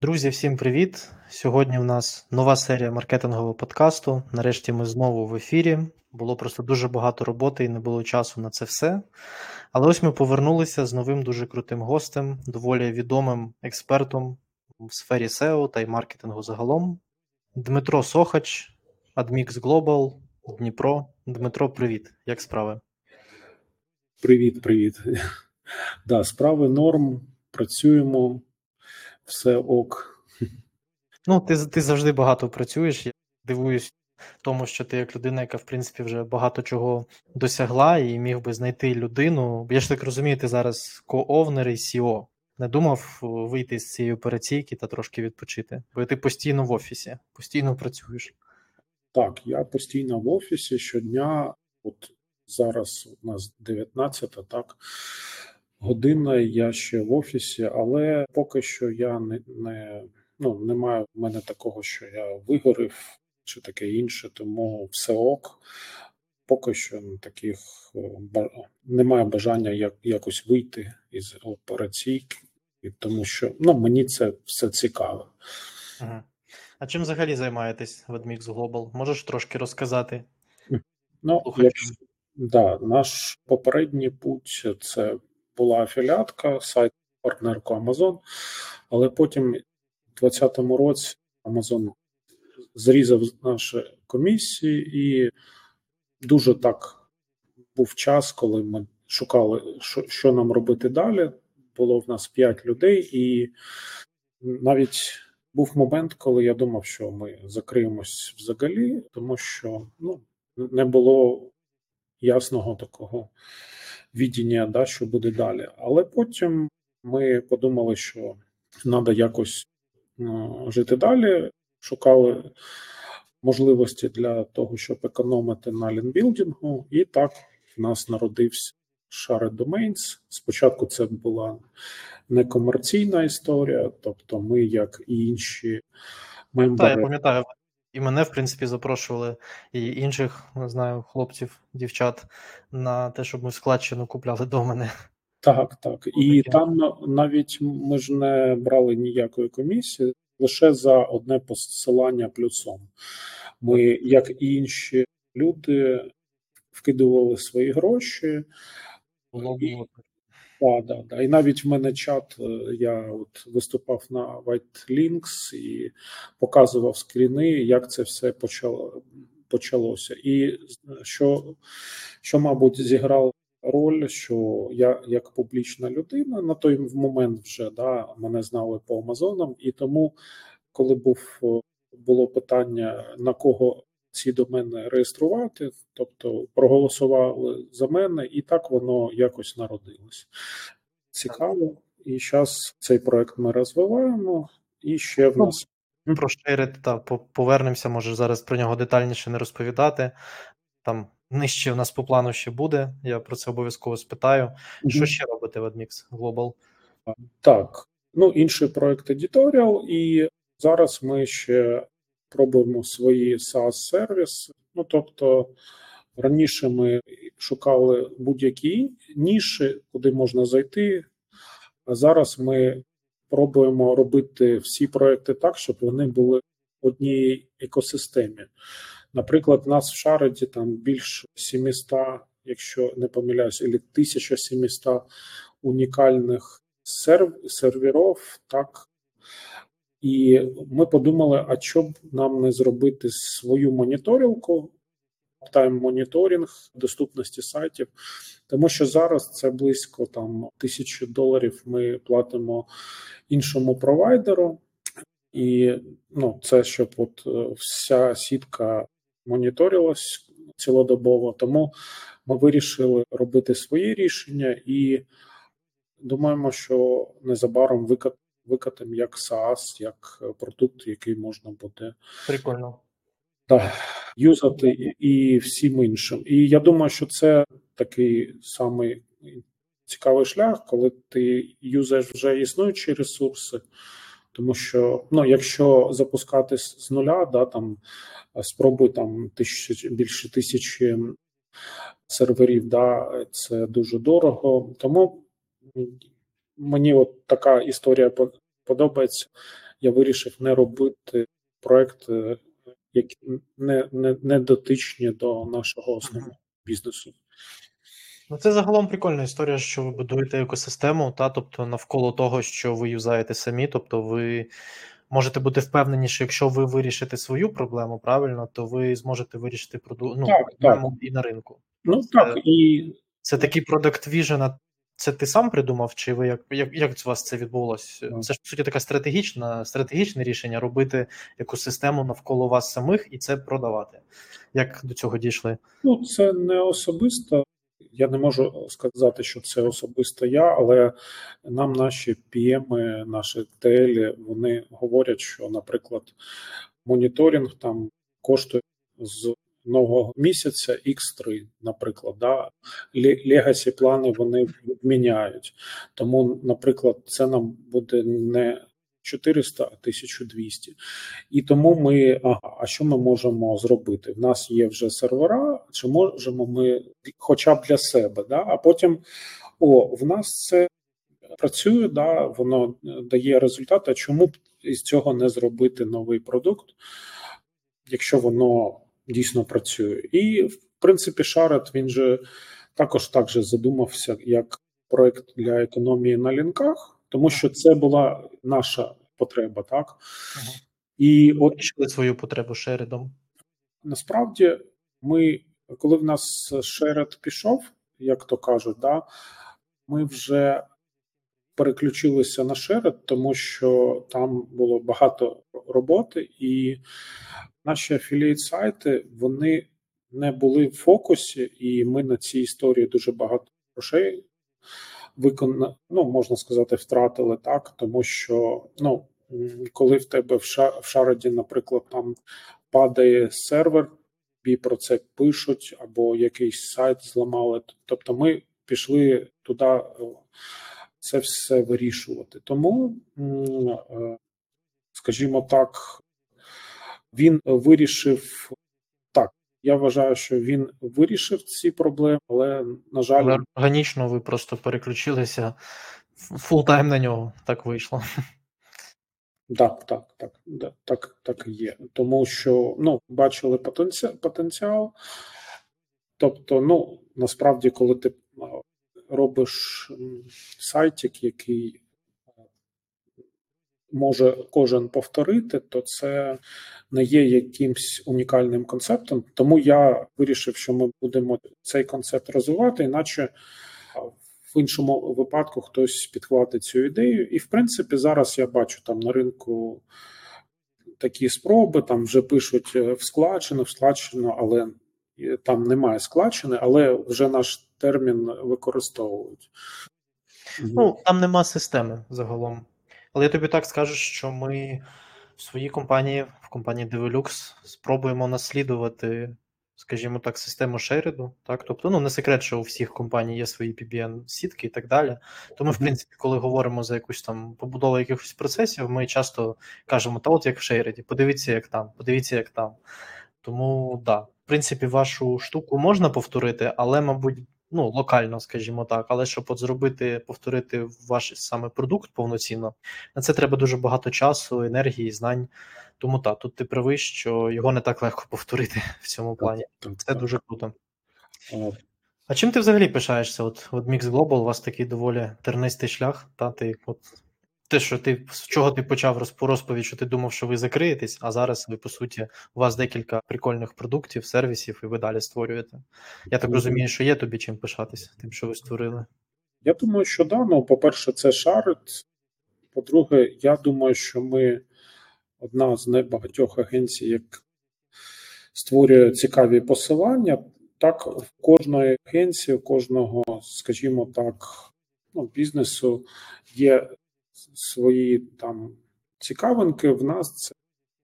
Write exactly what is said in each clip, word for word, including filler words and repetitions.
Друзі, всім привіт! Сьогодні в нас нова серія маркетингового подкасту. Нарешті ми знову в ефірі. Було просто дуже багато роботи і не було часу на це все. Але ось ми повернулися з новим дуже крутим гостем, доволі відомим експертом в сфері сео та й маркетингу загалом. Дмитро Сохач, Admix Global, Дніпро. Дмитро, привіт! Як справи? Привіт, привіт. Да, справи норм, працюємо, все ок. Ну, ти, ти завжди багато працюєш. Я дивуюсь тому, що ти як людина, яка, в принципі, вже багато чого досягла і міг би знайти людину. Я ж так розумію, ти зараз ко-овнер і сі і о. Не думав вийти з цієї операційки та трошки відпочити? Бо ти постійно в офісі, постійно працюєш. Так, я постійно в офісі щодня, от зараз у нас дев'ятнадцята, так, година, я ще в офісі, але поки що я не, не, ну, немає в мене такого, що я вигорів чи таке інше, тому все ок. Поки що таких немає бажання як, якось вийти із операційки, тому що ну, мені це все цікаво. Угу. А чим взагалі займаєтесь в Admix Global? Можеш трошки розказати? Ну, якщо, да, наш попередній путь – це була афіліатка, сайт партнерку Amazon, але потім у двадцятому році Amazon зрізав наші комісії і дуже так був час, коли ми шукали, що, що нам робити далі. Було в нас п'ять людей, і навіть був момент, коли я думав, що ми закриємось взагалі, тому що ну, не було ясного такого відіння, да, що буде далі. Але потім ми подумали, що треба якось ну, жити далі, шукали можливості для того, щоб економити на лінбілдингу, і так в нас народився Shared Domains. Спочатку це була некомерційна історія, тобто ми, як і інші мембери... Так, я пам'ятаю, і мене, в принципі, запрошували, і інших, не знаю, хлопців, дівчат, на те, щоб ми в складчину купляли домени. Так, так. І там навіть ми ж не брали ніякої комісії, лише за одне посилання плюсом. Ми, як і інші люди, вкидували свої гроші. Було, і, було. да, да, да. І навіть в мене чат, я от виступав на White Links і показував скріни, як це все почало, почалося. І що, що, мабуть, зіграло роль, що я як публічна людина на той момент вже да, мене знали по Амазонам, і тому, коли був було питання, на кого ці домени реєструвати, тобто проголосували за мене, і так воно якось народилось. Цікаво. І зараз цей проект ми розвиваємо, і ще в нас... Про шерити, та повернемося, може зараз про нього детальніше не розповідати. Там нижче в нас по плану ще буде, я про це обов'язково спитаю. Mm-hmm. Що ще робите в Admix Global? Так, ну інший проект Editorial, і зараз ми ще пробуємо свої SaaS-сервіси. Ну, тобто, раніше ми шукали будь-які ніші, куди можна зайти, а зараз ми пробуємо робити всі проекти так, щоб вони були в одній екосистемі. Наприклад, в нас в Шареді там більше сімсот, якщо не помиляюсь, або тисяча сімсот унікальних серв, серверів, так. І ми подумали, а що б нам не зробити свою моніторинку, тайм-моніторинг доступності сайтів, тому що зараз це близько там тисячі доларів ми платимо іншому провайдеру, і ну, це щоб от вся сітка моніторилась цілодобово, тому ми вирішили робити свої рішення і думаємо, що незабаром викат, викатимо як SaaS, як продукт, який можна буде Прикольно. Так, юзати і всім іншим. І я думаю, що це такий самий цікавий шлях, коли ти юзаєш вже існуючі ресурси, тому що, ну, якщо запускатись з нуля, да, там, спробуй там тисяч, більше тисячі серверів, да, це дуже дорого. Тому мені от така історія подобається. я вирішив не робити проекти, які не, не, не дотичні до нашого основного бізнесу. Ну, це загалом прикольна історія, що ви будуєте екосистему, та, тобто навколо того, що ви юзаєте самі, тобто ви можете бути впевнені, що якщо ви вирішите свою проблему правильно, то ви зможете вирішити проду... ну, Так, проблему так. і на ринку. Ну Це, так, і це такий product vision, це ти сам придумав, чи ви як, як, як у вас це відбулося? Так. Це ж, по суті, таке стратегічне, стратегічне рішення робити екосистему навколо вас самих і це продавати. Як до цього дійшли? Ну, це не особисто. Я не можу сказати, що це особисто я, але нам наші пі еми, наші телі, вони говорять, що, наприклад, моніторинг там коштує з нового місяця ікс три, наприклад, да? Легасі плани вони міняють. Тому, наприклад, це нам буде не чотириста, а тисяча двісті. І тому ми, ага, а що ми можемо зробити? В нас є вже сервера, чи можемо ми хоча б для себе, да? А потім, о, в нас це працює, да, воно дає результат, а чому б із цього не зробити новий продукт, якщо воно дійсно працює. І, в принципі, Шарет, він же також так же задумався, як проект для економії на лінках, тому що це була наша потреба, так? Ага. І от Вирішили свою потребу шередом. Насправді, ми, коли в нас шеред пішов, як то кажуть, да, ми вже переключилися на шеред, тому що там було багато роботи, і наші афілієт-сайти, вони не були в фокусі, і ми на цій історії дуже багато грошей виконали, ну, можна сказати, втратили, так, тому що, ну, коли в тебе в, ша, в шареді, наприклад, там падає сервер, і про це пишуть, або якийсь сайт зламали, тобто ми пішли туди це все вирішувати. Тому, скажімо так, він вирішив, так, я вважаю, що він вирішив ці проблеми, але, на жаль... Але органічно ви просто переключилися фултайм на нього, так вийшло. Так, так, так, так, так, так і є. Тому що, ну, бачили потенціал, потенціал. Тобто, ну, насправді, коли ти робиш сайтик, який може кожен повторити, то це не є якимсь унікальним концептом. Тому я вирішив, що ми будемо цей концепт розвивати, іначе в іншому випадку хтось підхватить цю ідею. І, в принципі, зараз я бачу там на ринку такі спроби, там вже пишуть в складчину, в складчину, але там немає складчини, але вже наш термін використовують. Ну, там нема системи загалом. Але я тобі так скажу, що ми в своїй компанії, в компанії Develux, спробуємо наслідувати, скажімо так, систему шереду. Так? Тобто, ну, не секрет, що у всіх компаній є свої пі бі ен-сітки і так далі. Тому, в принципі, коли говоримо за якусь там побудову якихось процесів, ми часто кажемо, та от як в шереді, подивіться, як там, подивіться, як там. Тому, да, в принципі, вашу штуку можна повторити, але, мабуть, ну, локально, скажімо так, але щоб от зробити, повторити ваш саме продукт повноцінно, на це треба дуже багато часу, енергії, знань. Тому так, тут ти правий, що його не так легко повторити в цьому плані. Так, так, це так. дуже круто. А, а чим ти взагалі пишаєшся? От, от Mix Global, у вас такий доволі тернистий шлях, та ти от те, що ти з чого ти почав розповідь, що ти думав, що ви закриєтесь, а зараз ви, по суті, у вас декілька прикольних продуктів, сервісів, і ви далі створюєте. Я так розумію, що є тобі чим пишатися, тим, що ви створили. Я думаю, що да. Ну, по-перше, це Шарет. По-друге, я думаю, що ми одна з небагатьох агенцій, як створює цікаві посилання. Так, в кожної агенції, у кожного, скажімо так, ну, бізнесу є свої там цікавинки. В нас це,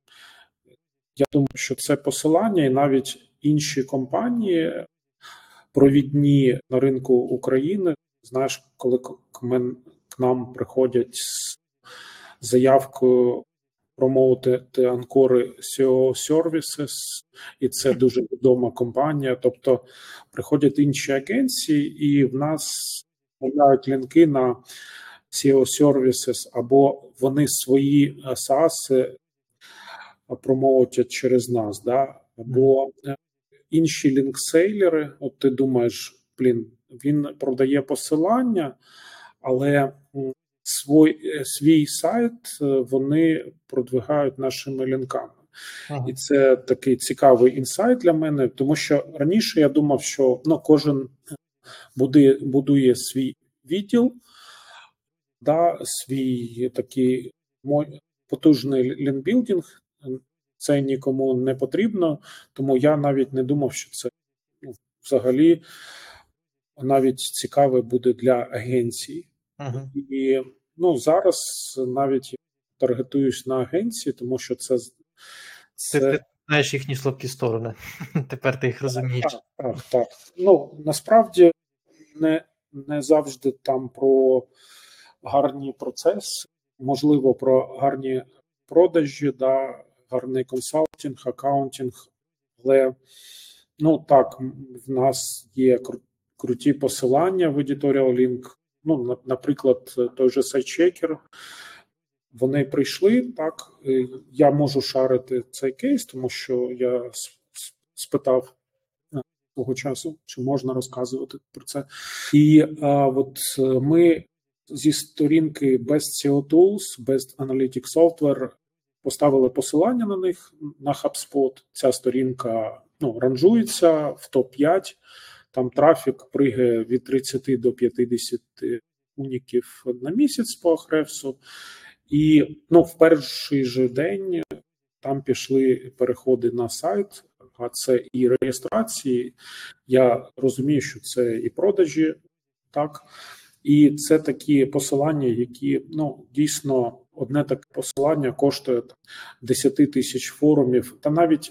я думаю, що це посилання, і навіть інші компанії, провідні на ринку України, знаєш, коли к нам приходять з заявкою промоутити Анкори сі і о Services, і це дуже відома компанія, тобто приходять інші агенції, і в нас з'являють лінки на сі і о-сервіси, або вони свої SaaS промоутять через нас, да? Або інші лінксейлери, от ти думаєш, блін, він продає посилання, але свій, свій сайт вони продвигають нашими лінками. Ага. І це такий цікавий інсайт для мене, тому що раніше я думав, що ну, кожен будує, будує свій відділ, да, свій такий потужний лінкбілдинг, це нікому не потрібно, тому я навіть не думав, що це ну, взагалі навіть цікаве буде для агенції. Ага. І ну, зараз навіть таргетуюсь на агенції, тому що це... Це... Ти, ти знаєш їхні слабкі сторони, тепер ти їх розумієш. Так, так, так. Ну, насправді не, не завжди там про гарні процеси, можливо, про гарні продажі, да, гарний консалтинг, акаунтинг, але, ну, так, в нас є кру- круті посилання в Editorial Link, ну, наприклад, той же SiteChecker, вони прийшли, так, я можу шарити цей кейс, тому що я спитав того часу, чи можна розказувати про це. І а, от ми зі сторінки Best сі і о Tools, Best Analytics Software поставили посилання на них, на HubSpot. Ця сторінка ну, ранжується в топ п'ять, там трафік пригає від тридцять до п'ятдесят уніків на місяць по Ahrefs. І ну, в перший же день там пішли переходи на сайт, а це і реєстрації. Я розумію, що це і продажі, так. І це такі посилання, які ну, дійсно одне таке посилання коштує десять тисяч форумів, та навіть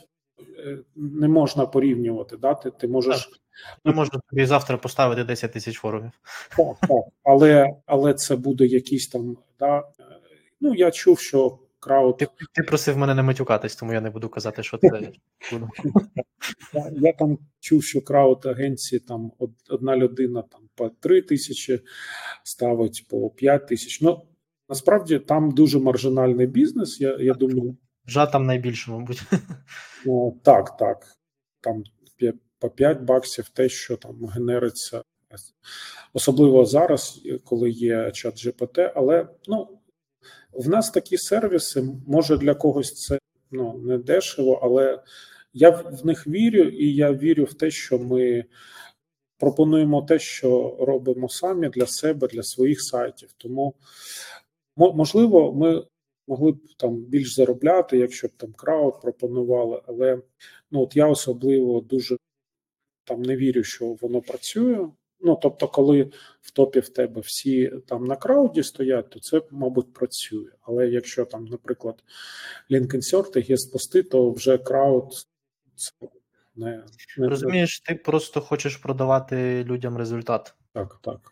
не можна порівнювати. Да? Ти, ти можеш... Не можна тобі завтра поставити десять тисяч форумів. Так, так. Але, але це буде якийсь там, да, ну, я чув, що крауд... Ти, ти просив мене не матюкатись, тому я не буду казати, що це буду. Я, я там чув, що крауд агенції, там одна людина там по три тисячі ставить, по п'ять тисяч. Ну, насправді там дуже маржинальний бізнес, я, я думаю. Жа там найбільше, мабуть. Ну, так, так. Там по п'ять баксів те, що там генериться. Особливо зараз, коли є чат джі пі ті, але, ну, в нас такі сервіси, може для когось це ну, не дешево, але я в них вірю, і я вірю в те, що ми пропонуємо те, що робимо самі для себе, для своїх сайтів. Тому, можливо, ми могли б там більш заробляти, якщо б там крауд пропонували, але ну, от я особливо дуже там не вірю, що воно працює. Ну, тобто, коли в топі в тебе всі там на крауді стоять, то це, мабуть, працює. Але якщо там, наприклад, лінк-інсерти, гест-пости, то вже крауд це не... не... Розумієш, ти просто хочеш продавати людям результат. Так, так.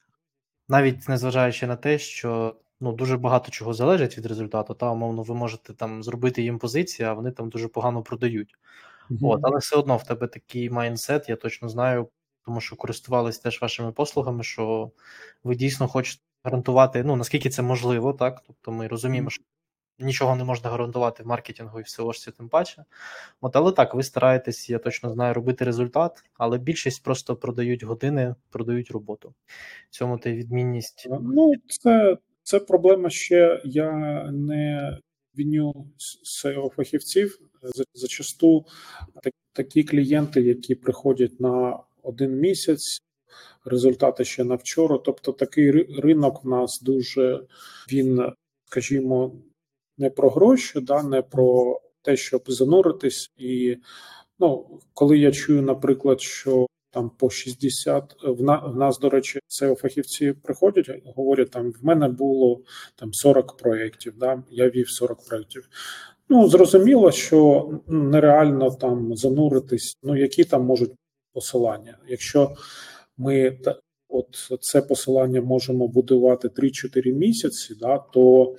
Навіть незважаючи на те, що ну, дуже багато чого залежить від результату, та, умовно, ви можете там зробити їм позиції, а вони там дуже погано продають. Mm-hmm. От, але все одно в тебе такий майндсет, я точно знаю, тому що користувались теж вашими послугами, що ви дійсно хочете гарантувати, ну, наскільки це можливо, так? Тобто ми розуміємо, що нічого не можна гарантувати в маркетингу і в сі і о-шці тим паче. От, але так, ви стараєтесь, я точно знаю, робити результат, але більшість просто продають години, продають роботу. В цьому та відмінність. Ну, це, це проблема ще, я не виню сі і о-фахівців. Зачасту такі клієнти, які приходять на один місяць, результати ще на вчора. Тобто такий ринок в нас дуже, він, скажімо, не про гроші, да, не про те, щоб зануритись. І ну, коли я чую, наприклад, що там по шістдесят, в, на, в нас, до речі, сі і о-фахівці приходять, говорять, там, в мене було там сорок проєктів, да, я вів сорок проєктів. Ну, зрозуміло, що нереально там зануритись, ну, які там можуть посилання. Якщо ми от це посилання можемо будувати три-чотири місяці, да, то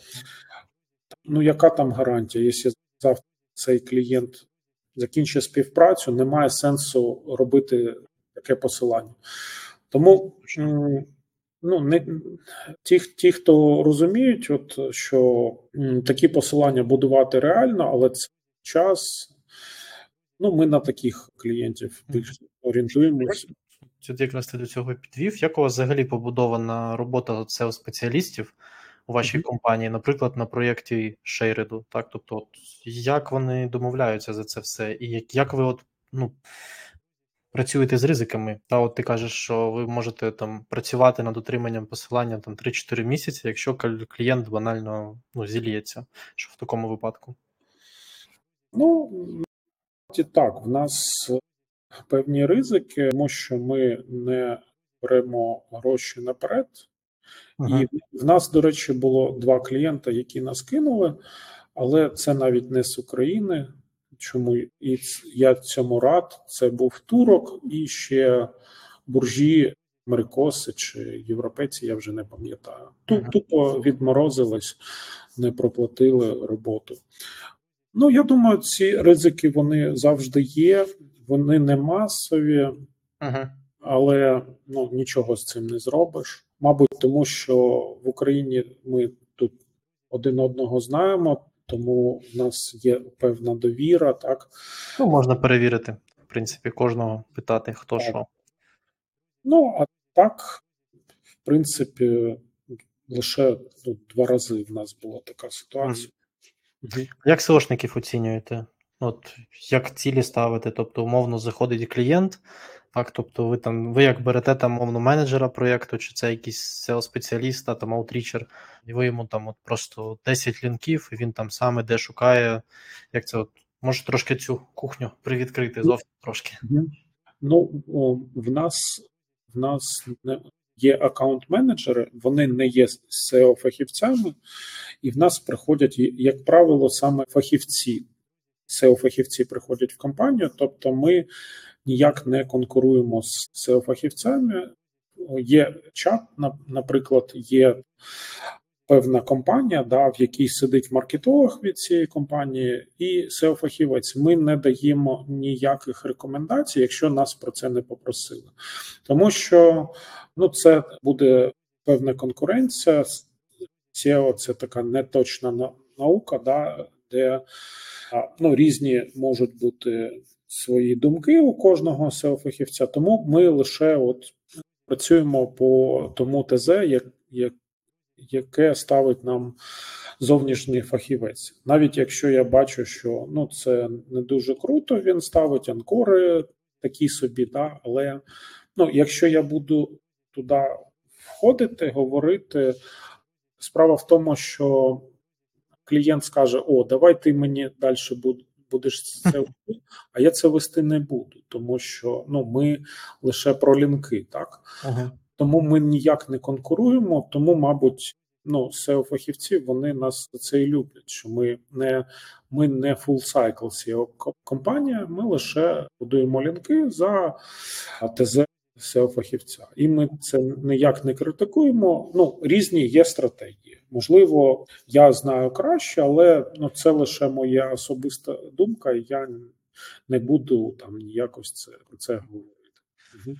ну, яка там гарантія? Якщо завтра цей клієнт закінчить співпрацю, немає сенсу робити таке посилання. Тому Ну, не ті, ті, хто розуміють, от що м, такі посилання будувати реально, але це час. Ну, ми на таких клієнтів Мгм. більш орієнтуємось. Тут якраз ти до цього підвів. Як у вас взагалі побудована робота сео-спеціалістів у вашій Мгм. компанії, наприклад, на проєкті Шейреду? Так, тобто, от, як вони домовляються за це все, і як, як ви от, ну, працюєте з ризиками? Та от ти кажеш, що ви можете там працювати над отриманням посилання там три-чотири місяці, якщо кл- клієнт банально ну, зіліється, що в такому випадку? Ну, насправді так, в нас певні ризики, тому що ми не беремо гроші наперед. Угу. І в нас, до речі, було два клієнта, які нас кинули, але це навіть не з України. Чому і я цьому рад? Це був турок і ще буржі, америкоси чи європейці, я вже не пам'ятаю. Угу. Тупо відморозились, не проплатили роботу. Ну, я думаю, ці ризики вони завжди є, вони не масові, Угу. але ну, нічого з цим не зробиш. Мабуть, тому що в Україні ми тут один одного знаємо, тому в нас є певна довіра, так? Ну, можна перевірити, в принципі, кожного питати, хто Так. що. Ну, а так, в принципі, лише ну, два рази в нас була така ситуація. Мгм. Як сеошників оцінюєте? От як цілі ставите? Тобто, умовно, заходить клієнт, так, тобто ви там, ви як берете там умовно менеджера проєкту, чи це якийсь SEO-спеціаліста, там аутрічер, і ви йому там от просто десять лінків, і він там сам іде, шукає, як це от, може трошки цю кухню привідкрити зовсім трошки. Мгм. Ну, о, в нас в нас не є аккаунт-менеджери, вони не є сео-фахівцями, і в нас приходять, як правило, саме фахівці. сео-фахівці приходять в компанію, тобто ми ніяк не конкуруємо з сео-фахівцями. Є чат, наприклад, є певна компанія, да, в якій сидить маркетолог від цієї компанії, і сео-фахівець. Ми не даємо ніяких рекомендацій, якщо нас про це не попросили. Тому що ну, це буде певна конкуренція. сео – це така неточна наука, да, де ну, різні можуть бути свої думки у кожного сео-фахівця, тому ми лише от працюємо по тому ТЗ, як, як, яке ставить нам зовнішній фахівець. Навіть якщо я бачу, що ну, це не дуже круто, він ставить анкори такі собі, да, але ну, якщо я буду туди входити, говорити, справа в тому, що клієнт скаже: о, давай ти мені далі будеш це вести, а я це вести не буду, тому що ну, ми лише про лінки, так? Угу. Тому ми ніяк не конкуруємо, тому, мабуть, ну, сео-фахівці, вони нас за це і люблять, що ми не, ми не full cycle сео-компанія, ми лише будуємо лінки за ТЗ сео-фахівця. І ми це ніяк не критикуємо. Ну, різні є стратегії. Можливо, я знаю краще, але ну, це лише моя особиста думка, і я не буду там ніякось це, про це говорити. Угу.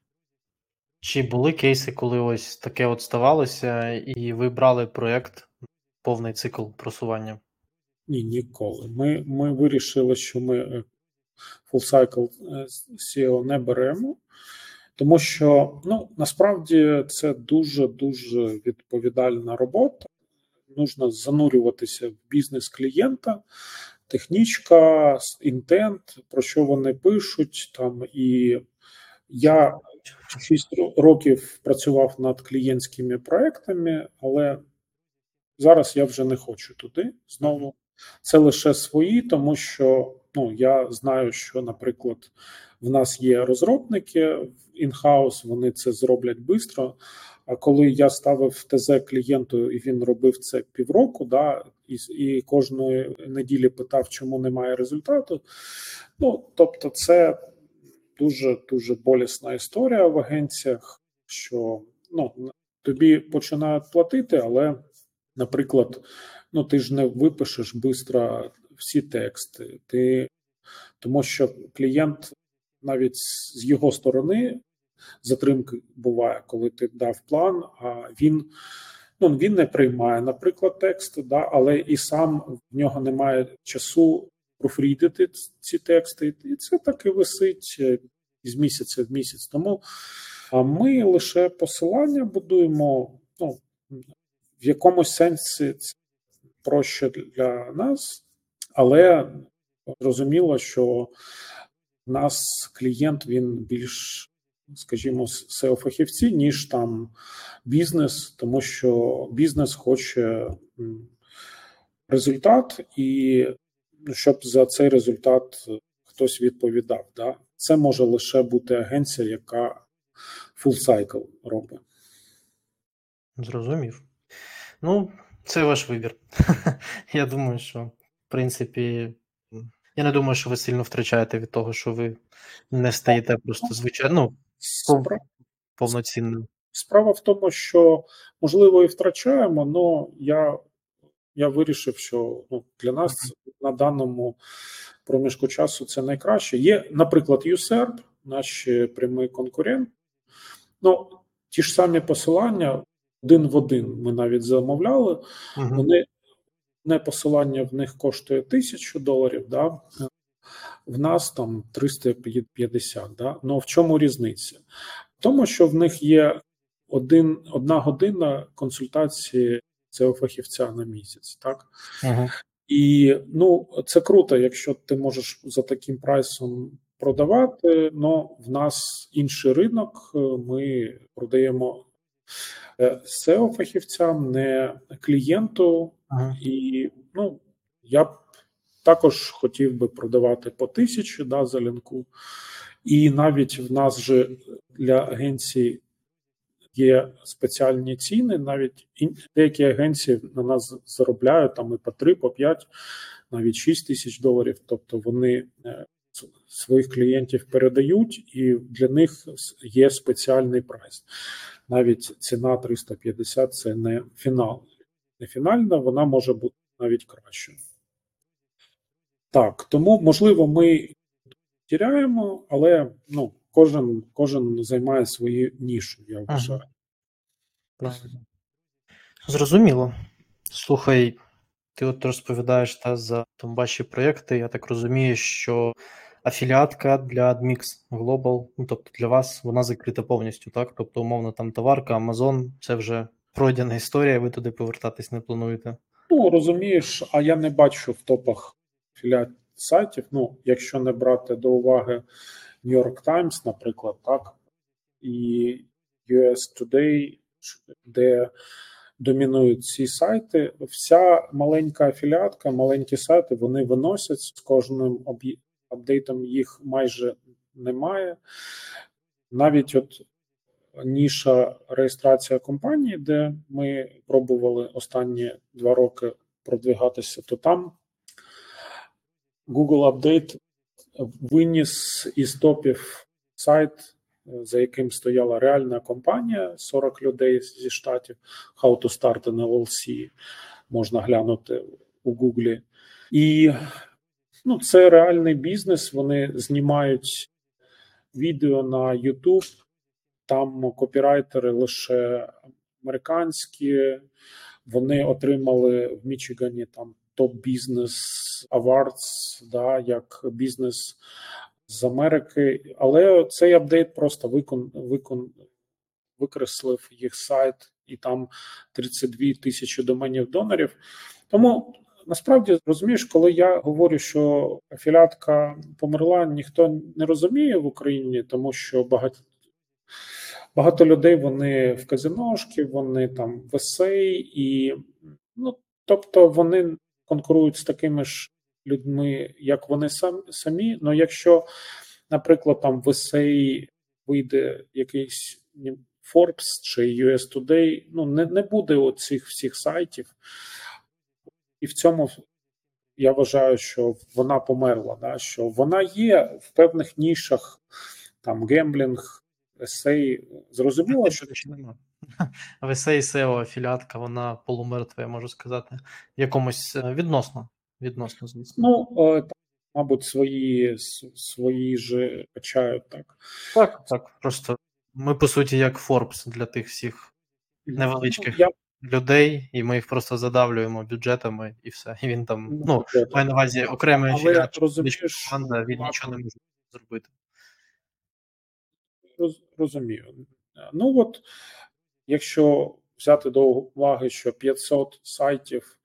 Чи були кейси, коли ось таке от ставалося, і ви брали проєкт, повний цикл просування? Ні, ніколи. Ми, ми вирішили, що ми full cycle сео не беремо, тому що ну, насправді це дуже-дуже відповідальна робота. Нужно занурюватися в бізнес клієнта, технічка, інтент, про що вони пишуть. Там, і я шість років працював над клієнтськими проектами, але зараз я вже не хочу туди знову. Це лише свої, тому що ну, я знаю, що, наприклад, в нас є розробники в інхаус, вони це зроблять швидко. А коли я ставив ТЗ клієнту, і він робив це півроку, да, і, і кожної неділі питав, чому немає результату. Ну, тобто, це дуже дуже болісна історія в агенціях, що ну, тобі починають платити, але, наприклад, ну ти ж не випишеш швидко всі тексти, ти, тому що клієнт навіть з його сторони затримки буває, коли ти дав план, а він, ну, він не приймає, наприклад, тексти, да, але і сам в нього немає часу профрідити ці тексти, і це так і висить з місяця в місяць. Тому ми лише посилання будуємо, ну, в якомусь сенсі це проще для нас, але зрозуміло, що в нас клієнт, він більш, скажімо, сео-фахівці, ніж там бізнес, тому що бізнес хоче результат, і щоб за цей результат хтось відповідав. Да? Це може лише бути агенція, яка full cycle робить. Зрозумів. Ну, це ваш вибір. Я думаю, що, в принципі, я не думаю, що ви сильно втрачаєте від того, що ви не стаєте просто звичайно, ну, повноцінним. Справа в тому, що, можливо, і втрачаємо, але я, я вирішив, що, ну, для нас mm-hmm. на даному проміжку часу це найкраще. Є, наприклад, юсерп, наші прямі конкуренти. Ну, ті ж самі посилання, один в один ми навіть замовляли. Mm-hmm. Вони, не посилання в них коштує тисячу доларів, да? В нас там триста п'ятдесят. Да? Ну, в чому різниця? В тому, що в них є один, одна година консультації цього фахівця на місяць, так? Ага. І, ну, це круто, якщо ти можеш за таким прайсом продавати, але в нас інший ринок, ми продаємо сео-фахівцям, не клієнту, ага. І, ну, я б також хотів би продавати по тисячі, да, за лінку. І навіть в нас же для агенцій є спеціальні ціни, навіть деякі агенції на нас заробляють там і по три, по п'ять, навіть шість тисяч доларів. Тобто вони своїх клієнтів передають, і для них є спеціальний прайс. Навіть ціна триста п'ятдесят – це не фінал. Не фінальна, вона може бути навіть кращою. Так, тому, можливо, ми тіряємо, але, ну, кожен, кожен займає свою нішу, я вважаю. Ага. Правильно. Зрозуміло. Слухай, ти от розповідаєш та за там ваші проєкти, я так розумію, що афіліатка для Admix Global, ну, тобто для вас, вона закрита повністю, так? Тобто, умовно, там товарка, Amazon, це вже пройдена історія, ви туди повертатись не плануєте? Ну, розумієш, а я не бачу в топах афіліат сайтів, ну, якщо не брати до уваги New York Times, наприклад, так, і ю ес Today, де домінують ці сайти, вся маленька афіліатка, маленькі сайти, вони виносять, з кожним апдейтом їх майже немає. Навіть от ніша реєстрація компанії, де ми пробували останні два роки продвигатися, то там Google Update виніс із топів сайт, за яким стояла реальна компанія, сорок людей зі штатів, How to start an ел ел сі, можна глянути у Гуглі. І, ну, це реальний бізнес, вони знімають відео на YouTube, там копірайтери лише американські, вони отримали в Мічигані там топ-бізнес Awards, да, як бізнес з Америки, але цей апдейт просто викон, викон, викреслив їх сайт, і там тридцять дві тисячі доменів донорів. Тому, насправді, розумієш, коли я говорю, що афіліатка померла, ніхто не розуміє в Україні, тому що багато, багато людей, вони в казиношки, вони там в ес ей, і, ну, тобто вони конкурують з такими ж людьми, як вони самі. Но якщо, наприклад, там в ес ей вийде якийсь Forbes чи ю ес Today, ну, не, не буде оцих всіх сайтів. І в цьому я вважаю, що вона померла, да? Що вона є в певних нішах, там, гемблінг, ес ей, зрозуміло, що... В ес ей сео афіліатка, вона полумертва, я можу сказати, в якомусь відносно, відносно, звісно. Ну, там, мабуть, свої, свої ж качають, так. Так, так, просто Ми, по суті, як Forbes для тих всіх Ну, невеличких я, людей, і ми їх просто задавлюємо бюджетами, і все. І він там, ну, наприклад, маю на увазі окремий але афіліат, чи невеличка розумієш, команда, він нічого багато не може зробити. роз, розумію. Ну от, якщо взяти до уваги, що п'ятсот сайтів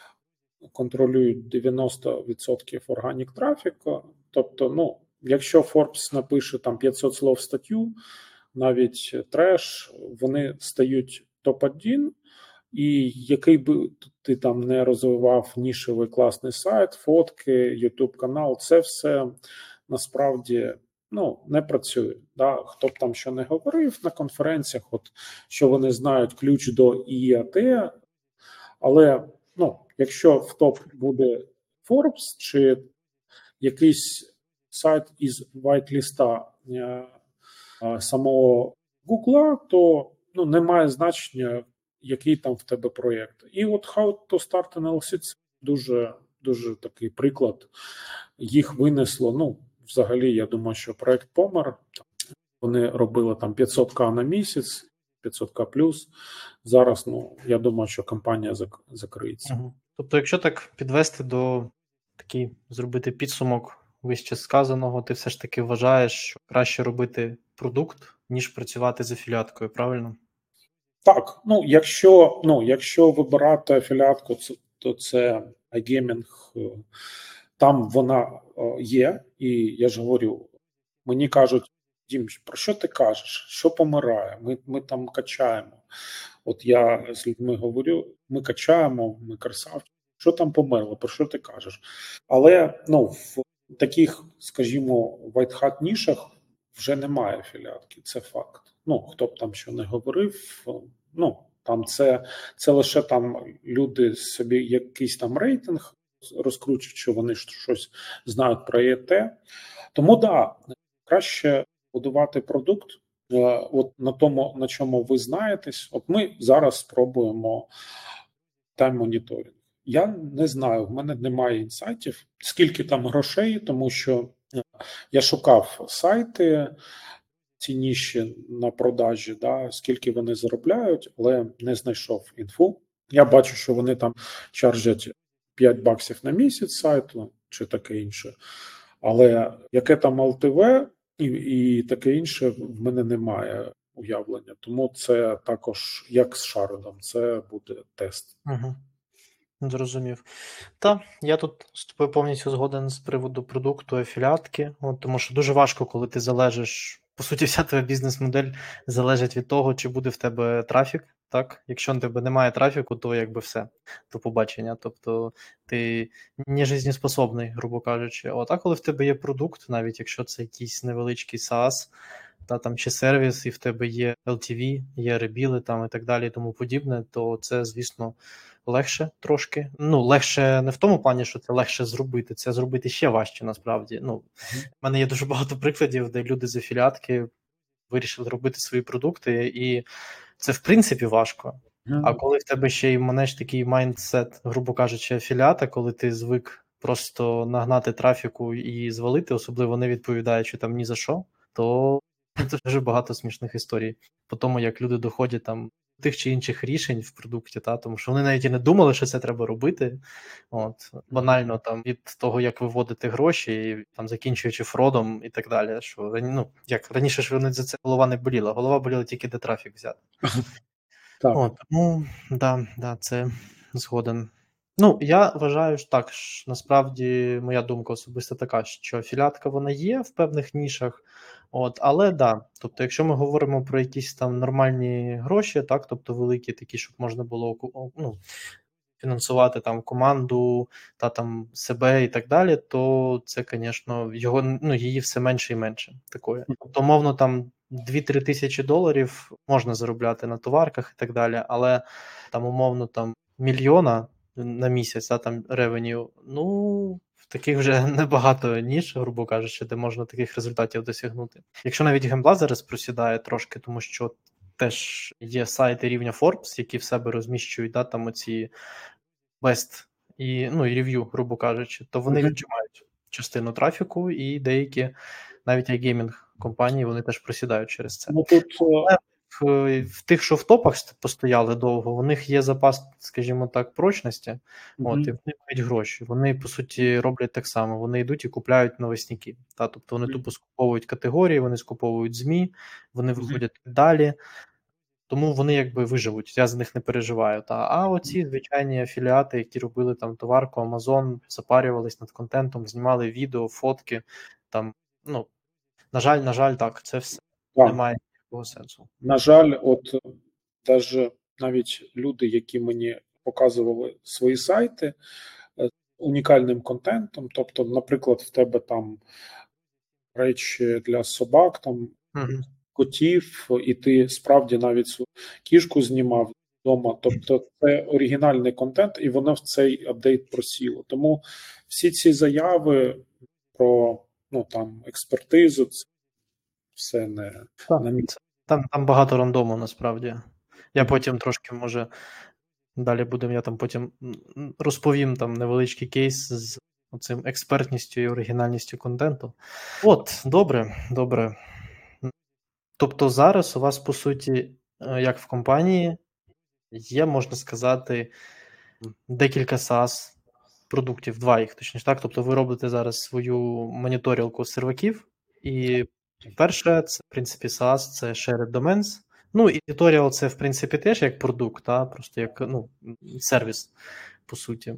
контролюють дев'яносто відсотків органік трафіку, тобто, ну, якщо Forbes напише там п'ятсот слов в статтю, навіть треш, вони стають топ один, і який би ти там не розвивав нішевий класний сайт, фотки, YouTube канал, це все насправді ну, не працює. Да? Хто б там що не говорив на конференціях, от що вони знають ключ до І А Т, але ну, якщо в топ буде Forbes чи якийсь сайт із вайт-ліста е, самого Гугла, то ну, немає значення, який там в тебе проєкт. І от How to Start ен ел сі – це дуже, дуже такий приклад. Їх винесло, ну, взагалі, я думаю, що проєкт помер. Вони робили там п'ятсот тисяч на місяць, п'ятсот тисяч плюс. Зараз, ну, я думаю, що компанія зак- закриється. Угу. Тобто, якщо так підвести до такий, зробити підсумок вище сказаного, ти все ж таки вважаєш, що краще робити продукт, ніж працювати з афіліаткою, правильно? Так, ну якщо ну, якщо вибирати афіліатку, це, то це iGaming, е, там вона е, є, і я ж говорю, мені кажуть, Дім, про що ти кажеш? Що помирає? Ми, ми там качаємо. От я з людьми говорю, ми качаємо, ми красавці. Що там померло? Про що ти кажеш? Але ну, в таких, скажімо, white-hat нішах вже немає афіліатки, це факт. Ну, хто б там що не говорив, ну, там це, це лише там люди собі якийсь там рейтинг розкручують, що вони щось знають про І Т. Тому, да, краще будувати продукт, от на тому, на чому ви знаєтесь. От ми зараз спробуємо тайм-моніторинг. Я не знаю, в мене немає інсайтів, скільки там грошей, тому що я шукав сайти, ці ніші на продажі, да, скільки вони заробляють, але не знайшов інфу. Я бачу, що вони там чаржать п'ять баксів на місяць сайту чи таке інше. Але яке там ел Ті Ви і, і таке інше, в мене немає уявлення. Тому це також, як з Шардом, це буде тест. Угу. Зрозумів. Та, я тут з тобою повністю згоден з приводу продукту афіліатки, от, тому що дуже важко, коли ти залежиш, по суті, вся твоя бізнес-модель залежить від того, чи буде в тебе трафік, так? Якщо в тебе немає трафіку, то якби все, до побачення, тобто ти не жизнеспособний, грубо кажучи. От, а коли в тебе є продукт, навіть якщо це якийсь невеличкий SaaS, та там чи сервіс, і в тебе є ел Ті ві, є ребіли там і так далі, і тому подібне, то це, звісно, легше трошки. Ну, легше не в тому плані, що це легше зробити, це зробити ще важче, насправді. Ну, в мене є дуже багато прикладів, де люди з афіліатки вирішили робити свої продукти, і це, в принципі, важко. А коли в тебе ще й манеш такий майндсет, грубо кажучи, афіліата, коли ти звик просто нагнати трафіку і звалити, особливо не відповідаючи там ні за що, то це дуже багато смішних історій. По тому, як люди доходять там тих чи інших рішень в продукті, та тому що вони навіть і не думали, що це треба робити. От банально там від того, як виводити гроші, і там закінчуючи фродом і так далі. Що ну як раніше ж вони за це голова не боліла, голова боліла тільки де трафік взяти. Так. От, ну да, да, це згоден. Ну, я вважаю, що так, ж, насправді моя думка особисто така, що афіліатка вона є в певних нішах, от, але да, тобто, якщо ми говоримо про якісь там нормальні гроші, так, тобто великі такі, щоб можна було ну, фінансувати там команду та там себе і так далі, то це, звісно, його ну, її все менше і менше такої. Тобто, мовно, там дві-три тисячі доларів можна заробляти на товарках і так далі, але там умовно там мільйона на місяць, а там ревеню, ну в таких вже небагато ніж, грубо кажучи, де можна таких результатів досягнути. Якщо навіть гембла зараз просідає трошки, тому що теж є сайти рівня Forbes, які в себе розміщують да, там оці бест і ну і рев'ю, грубо кажучи, то вони Мгм. віджимають частину трафіку, і деякі навіть iGaming компанії, вони теж просідають через це. Ну тут Але в, в тих, що в топах постояли довго, у них є запас, скажімо так, прочності, угу. от, і вони мають гроші. Вони, по суті, роблять так само. Вони йдуть і купляють новосніки. Та, тобто вони тупо скуповують категорії, вони скуповують ЗМІ, вони виходять далі. Тому вони якби виживуть, я за них не переживаю. Та. А оці звичайні афіліати, які робили там товарку, Amazon, запарювались над контентом, знімали відео, фотки. Там, ну, на жаль, на жаль, так, це все так. немає ніякого сенсу. На жаль, от даже навіть люди, які мені показували свої сайти з унікальним контентом, тобто, наприклад, в тебе там речі для собак, там угу. котів, і ти справді навіть свою кішку знімав вдома. Тобто це оригінальний контент, і воно в цей апдейт просіло. Тому всі ці заяви про ну там експертизу, це все не так, на місці. Там, там багато рандому, насправді. Я потім трошки, може, далі будемо, я там потім розповім там невеличкий кейс з цим експертністю і оригінальністю контенту. От, добре, добре. Тобто зараз у вас, по суті, як в компанії, є, можна сказати, декілька SaaS продуктів, два їх, точніше так. Тобто ви робите зараз свою моніторилку серваків, і перше, це, в принципі, SaaS, це Shared Domains. Ну, і Editorial це, в принципі, теж як продукт, а просто як, ну, сервіс, по суті.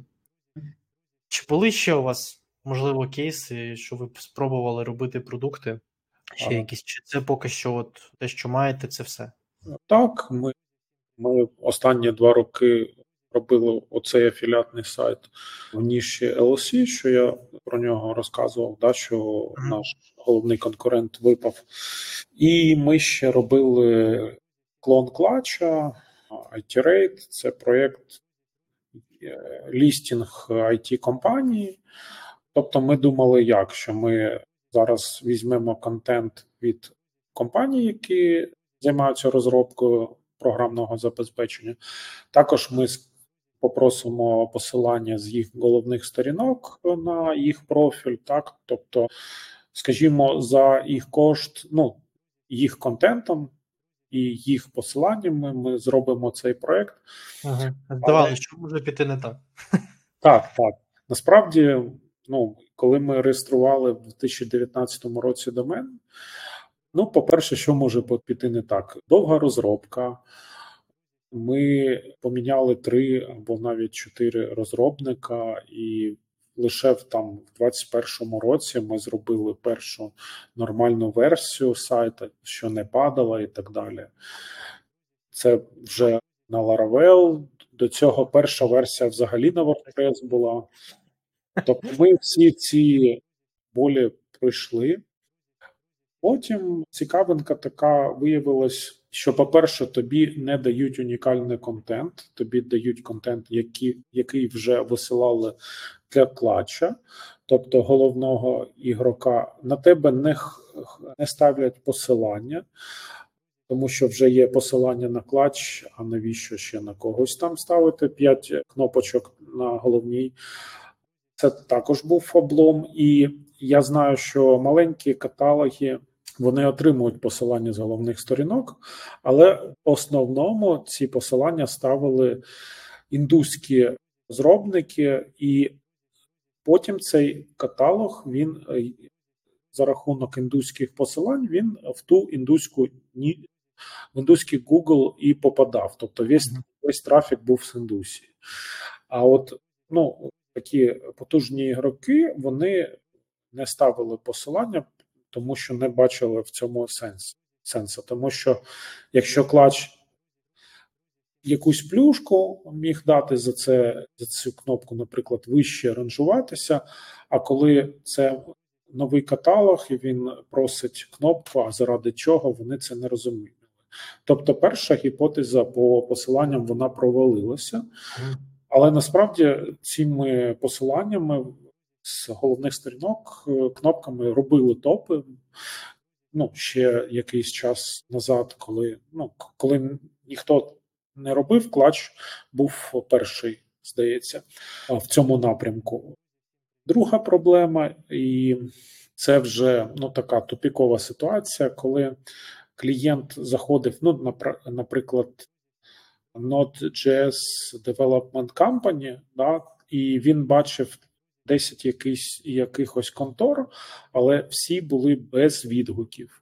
Чи були ще у вас, можливо, кейси, що ви спробували робити продукти? Ще ага. якісь? Чи це поки що от те, що маєте, це все? Так, ми, ми останні два роки робили оцей афіліатний сайт в ніші ел ел сі, що я про нього розказував, да, що mm-hmm. наш головний конкурент випав. І ми ще робили клон клатча, ай ті-Rate, це проєкт лістінг ай ті-компанії. Тобто ми думали, як, що ми зараз візьмемо контент від компаній, які займаються розробкою програмного забезпечення. Також ми попросимо посилання з їх головних сторінок на їх профіль, так, тобто, скажімо, за їх кошт, ну, їх контентом і їх посиланнями ми зробимо цей проект. Ага. Здавалося, Але... що може піти не так. Так, так. Насправді, ну, коли ми реєстрували в дві тисячі дев'ятнадцятому році домен, ну, по-перше, що може піти не так? Довга розробка. Ми поміняли три або навіть чотири розробника, і лише в там в двадцять першому році ми зробили першу нормальну версію сайту, що не падала і так далі. Це вже на Laravel, до цього перша версія взагалі на WordPress була. Тобто ми всі ці болі пройшли. Потім цікавинка така виявилась, що, по-перше, тобі не дають унікальний контент, тобі дають контент, який, який вже висилали для клатча, тобто головного ігрока. На тебе не, не ставлять посилання, тому що вже є посилання на клатч, а навіщо ще на когось там ставити п'ять кнопочок на головній. Це також був облом, і я знаю, що маленькі каталоги, вони отримують посилання з головних сторінок, але в основному ці посилання ставили індуські розробники, і потім цей каталог, він за рахунок індуських посилань, він в ту індуську, в індуський Google і попадав. Тобто весь, весь трафік був з Індусії. А от, ну, такі потужні ігроки, вони не ставили посилання, тому що не бачили в цьому сенс, сенсу. Тому що якщо клатч якусь плюшку міг дати за це, за цю кнопку, наприклад, вище ранжуватися, а коли це новий каталог і він просить кнопку, а заради чого, вони це не розуміли. Тобто перша гіпотеза по посиланням, вона провалилася, але насправді цими посиланнями з головних сторінок кнопками робили топи, ну, ще якийсь час назад, коли, ну, коли ніхто не робив, клатч був перший, здається, в цьому напрямку. Друга проблема, і це вже ну, така тупікова ситуація, коли клієнт заходив, ну, наприклад, Node.js Development Company, да, і він бачив десять якийсь, якихось контор, але всі були без відгуків.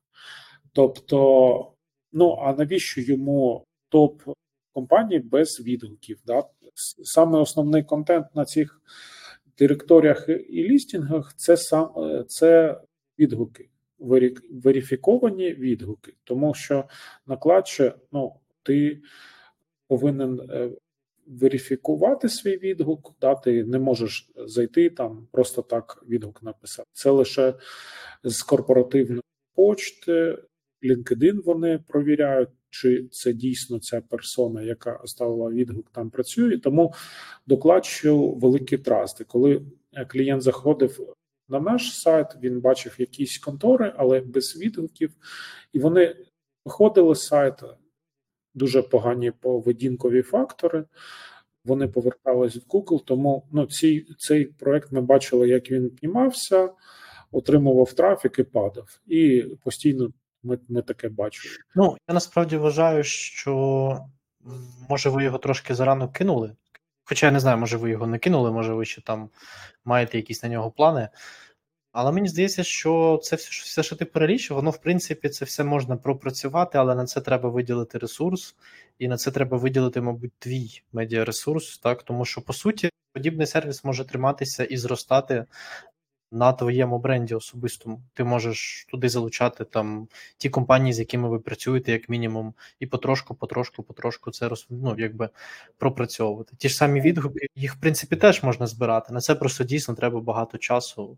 Тобто, ну, а навіщо йому топ компаній без відгуків? Да? Саме основний контент на цих директоріях і лістінгах це сам це відгуки, верифіковані відгуки, тому що на клатчі, ну, ти повинен верифікувати свій відгук, да, ти не можеш зайти там просто так відгук написати. Це лише з корпоративної почти, LinkedIn вони провіряють, чи це дійсно ця персона, яка оставила відгук, там працює. Тому докладчу великі трасти. Коли клієнт заходив на наш сайт, він бачив якісь контори, але без відгуків, і вони виходили з сайту, дуже погані поведінкові фактори, вони повертались в Google, тому ну, ці, цей проект ми бачили, як він піднімався, отримував трафік і падав. І постійно ми, ми таке бачили. Ну, я насправді вважаю, що може ви його трошки зарано кинули, хоча я не знаю, може ви його не кинули, може ви ще там маєте якісь на нього плани. Але мені здається, що це все, все, що ти перелічив, воно, в принципі, це все можна пропрацювати, але на це треба виділити ресурс, і на це треба виділити, мабуть, твій медіаресурс, так? Тому що, по суті, подібний сервіс може триматися і зростати на твоєму бренді особистому. Ти можеш туди залучати там ті компанії, з якими ви працюєте, як мінімум, і потрошку, потрошку, потрошку це роз, ну, якби пропрацьовувати. Ті ж самі відгуки, їх, в принципі, теж можна збирати. На це просто дійсно треба багато часу.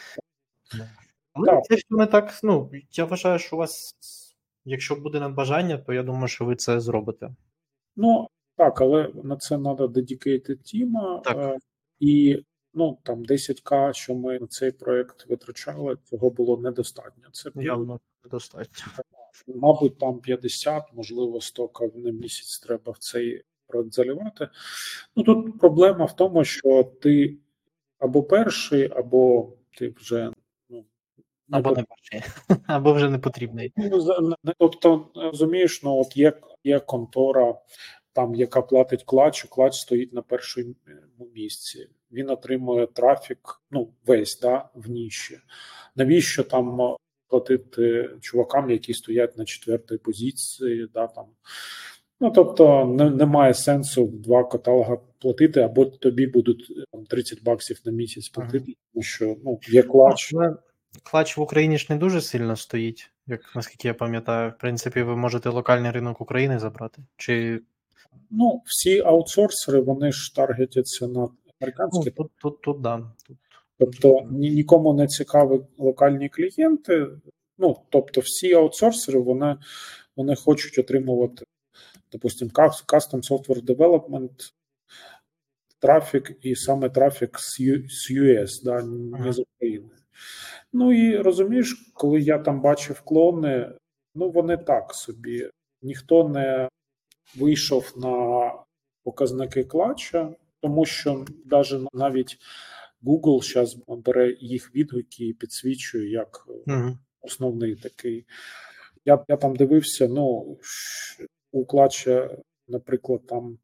Але так. це все не так, ну, я вважаю, що у вас, якщо буде надбажання, то я думаю, що ви це зробите. Ну, так, але на це треба dedicated team, е, і ну, там десять тисяч, що ми на цей проєкт витрачали, цього було недостатньо. Це явно недостатньо. Мабуть, там п'ятдесят, можливо, сто кав на місяць треба в цей проєкт заливати. Ну, тут проблема в тому, що ти або перший, або ти вже ну, не або не перший, або вже не потрібний. Тобто, розумієш, ну от є, є контора, там, яка платить клатчу, клатч стоїть на першому місці. Він отримує трафік, ну, весь, да, в ніші. Навіщо там платити чувакам, які стоять на четвертій позиції, да, там. Ну, тобто, не, немає сенсу в два каталога платити, або тобі будуть там, тридцять баксів на місяць платити, ага. Тому що, ну, є клатч. Клатч в Україні ж не дуже сильно стоїть, як наскільки я пам'ятаю. В принципі, ви можете локальний ринок України забрати? Чи... Ну, всі аутсорсери, вони ж таргетяться на американські. Ну, тут, тут, тут, да. Тут. Тобто, ні, нікому не цікаві локальні клієнти. Ну, тобто, всі аутсорсери, вони, вони хочуть отримувати, допустим, Custom Software Development, трафік, і саме трафік з ю ес, да, не з України. Ну і розумієш, коли я там бачив клони, ну вони так собі. Ніхто не вийшов на показники клатча, тому що навіть, навіть Google зараз бере їх відгуки і підсвічує як uh-huh. основний такий. Я, я там дивився, ну, у клатча, наприклад, там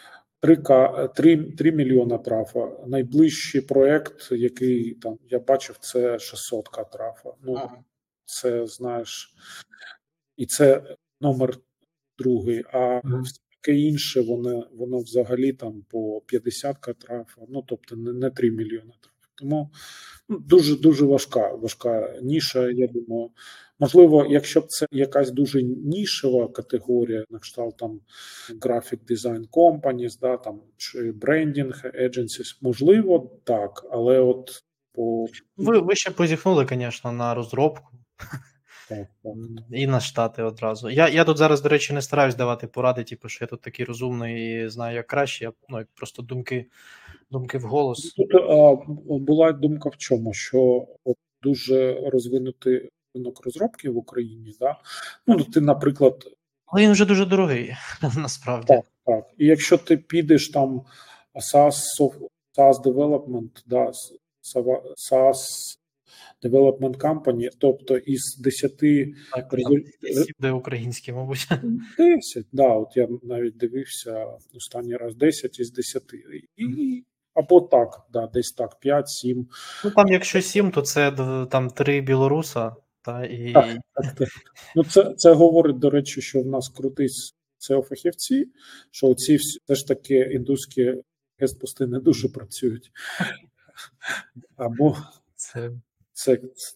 три мільйона трафа. Найближчий проєкт, який там я бачив, це шістсот ка трафа. Ну, ага. Це, знаєш, і це номер другий, а ага. Все інше, воно, воно взагалі там по п'ятдесят ка трафа, ну, тобто не, не три мільйона трафа. Тому ну, дуже-дуже важка, важка ніша, я думаю. Можливо, якщо б це якась дуже нішева категорія, на кшталт там Graphic Design Companies, да, там, чи Branding Agencies, можливо, так, але от по... Ви, ви ще позіхнули, звісно, на розробку. Так, так. І на Штати одразу. Я, я тут зараз, до речі, не стараюсь давати поради, типу, що я тут такий розумний і знаю, як краще, я ну, просто думки, думки в голос. Тут а, була думка в чому, що от, дуже розвинутий ринок розробки в Україні, да? Ну, ти, наприклад... Але він вже дуже дорогий, насправді. Так, так. І якщо ти підеш там SaaS, SaaS Development, да, SaaS development company, тобто із десяти Так, результ... сім де українські, мабуть. десять, да, от я навіть дивився останній раз десять із десяти. І, або так, да, десь так, п'ять-сім. Ну там, якщо сім, то це д- там три білоруса, та і Так, так, так. Ну, це, це говорить, до речі, що в нас крутий сео-фахівці, що ці всі все ж таки індуські гестпости не дуже працюють. Або це це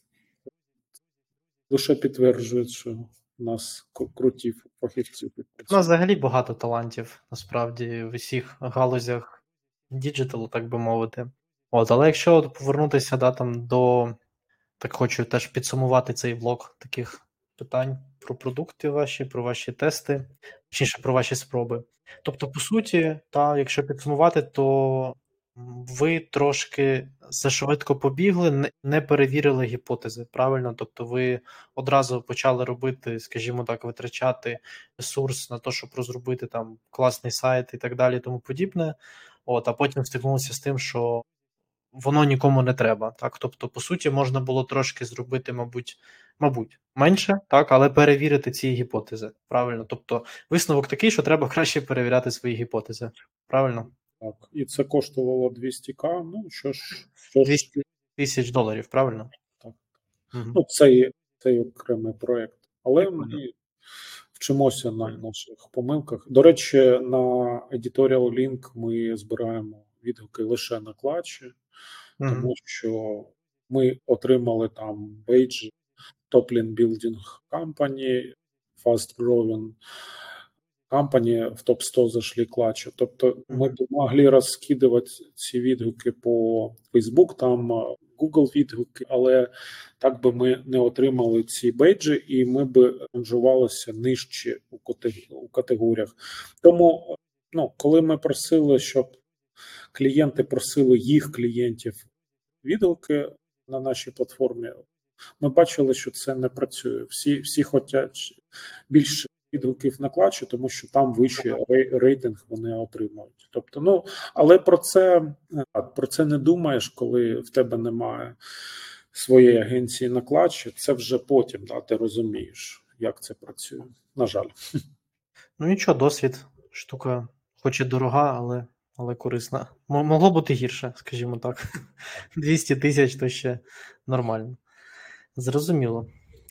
лише підтверджує, що в нас кру- круті фахівці у нас працюють. взагалі багато талантів, насправді, в усіх галузях діджиталу, так би мовити. От, але якщо от повернутися да, там, до, так хочу теж підсумувати цей блок таких питань про продукти ваші, про ваші тести, точніше, про ваші спроби. Тобто, по суті, та, якщо підсумувати, то м, ви трошки зашвидко побігли, не, не перевірили гіпотези, правильно? Тобто ви одразу почали робити, скажімо так, витрачати ресурс на те, щоб розробити там класний сайт і так далі, і тому подібне. От, а потім стикнулися з тим, що воно нікому не треба. Так, тобто, по суті, можна було трошки зробити, мабуть, мабуть, менше, так, але перевірити ці гіпотези. Правильно. Тобто, висновок такий, що треба краще перевіряти свої гіпотези. Правильно? Так, і це коштувало двісті тисяч, ну що ж, що ж, двісті тисяч доларів, правильно? так. Угу. Ну, це, це окремий проєкт. Але Прикольно. ми вчимося на наших помилках. До речі, на Editorial Link ми збираємо відгуки лише на клатчі, Угу. тому що ми отримали там бейджі Toplin Building Company, Fast Growing Company в топ сто зайшли клатчі. Тобто ми б могли розкидувати ці відгуки по Facebook, там Google відгуки, але так би ми не отримали ці бейджі, і ми б ранжувалися нижче у категоріях. у категоріях. Тому, ну, коли ми просили, щоб клієнти просили їх клієнтів відгуки на нашій платформі, ми бачили, що це не працює. Всі, всі хочуть більше відгуків на клатчі, тому що там вищий рей- рейтинг вони отримують. Тобто, ну, але про це, про це не думаєш, коли в тебе немає своєї агенції на клатчі. Це вже потім, да, ти розумієш, як це працює. На жаль. Ну нічого, досвід, штука, хоч і дорога, але, але корисна. М- могло бути гірше, скажімо так. двісті тисяч то ще нормально. Зрозуміло.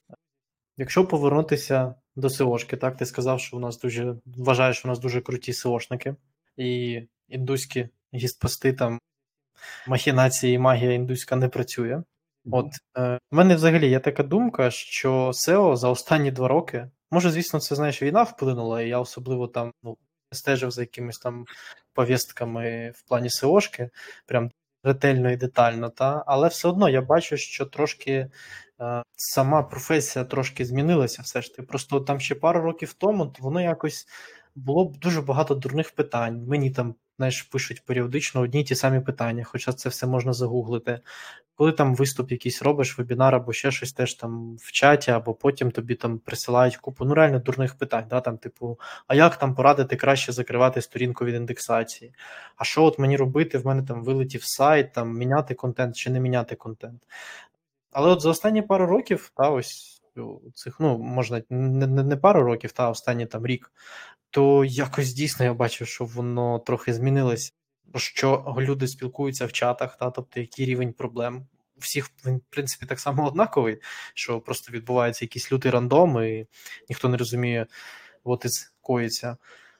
Якщо повернутися до СЕОшки, так, ти сказав, що у нас дуже, вважаєш, що у нас дуже круті СЕОшники, і індуські гістпости, там, махінації і магія індуська не працює. От, е, в мене взагалі є така думка, що сео за останні два роки, може, звісно, це, знаєш, війна вплинула, і я особливо там, ну, стежив за якимись там повістками в плані сеошки, прям ретельно і детально, та, але все одно я бачу, що трошки е, сама професія трошки змінилася все ж таки. Просто там ще пару років тому то воно якось було б дуже багато дурних питань. Мені там, знаєш, пишуть періодично одні й ті самі питання, хоча це все можна загуглити. Коли там виступ якийсь робиш, вебінар або ще щось теж там в чаті, або потім тобі там присилають купу, ну реально дурних питань, да, там, типу, а як там порадити краще закривати сторінку від індексації? А що от мені робити? В мене там вилетів сайт, там міняти контент чи не міняти контент. Але от за останні пару років, та ось цих, ну, можна не, не, не пару років, та останній там рік, то якось дійсно я бачив, що воно трохи змінилося. Що люди спілкуються в чатах, та, тобто який рівень проблем. У всіх, він, в принципі, так само однаковий, що просто відбувається якийсь лютий рандом, і ніхто не розуміє, от і коїться.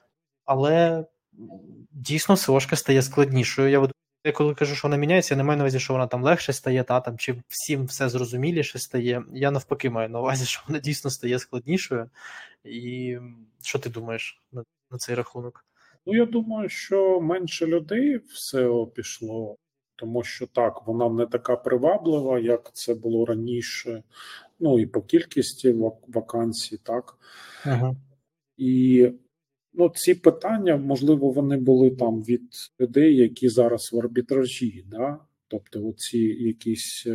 Але дійсно СОшка стає складнішою. Я, я коли кажу, що вона міняється, я не маю на увазі, що вона там легше стає, та, там, чи всім все зрозуміліше стає. Я навпаки маю на увазі, що вона дійсно стає складнішою. І що ти думаєш на, на цей рахунок? Ну, я думаю, що менше людей в сео пішло, тому що так, вона не така приваблива, як це було раніше. Ну і по кількості вакансій, так. Угу. І ну, ці питання, можливо, вони були там від людей, які зараз в арбітражі, да? Тобто оці якісь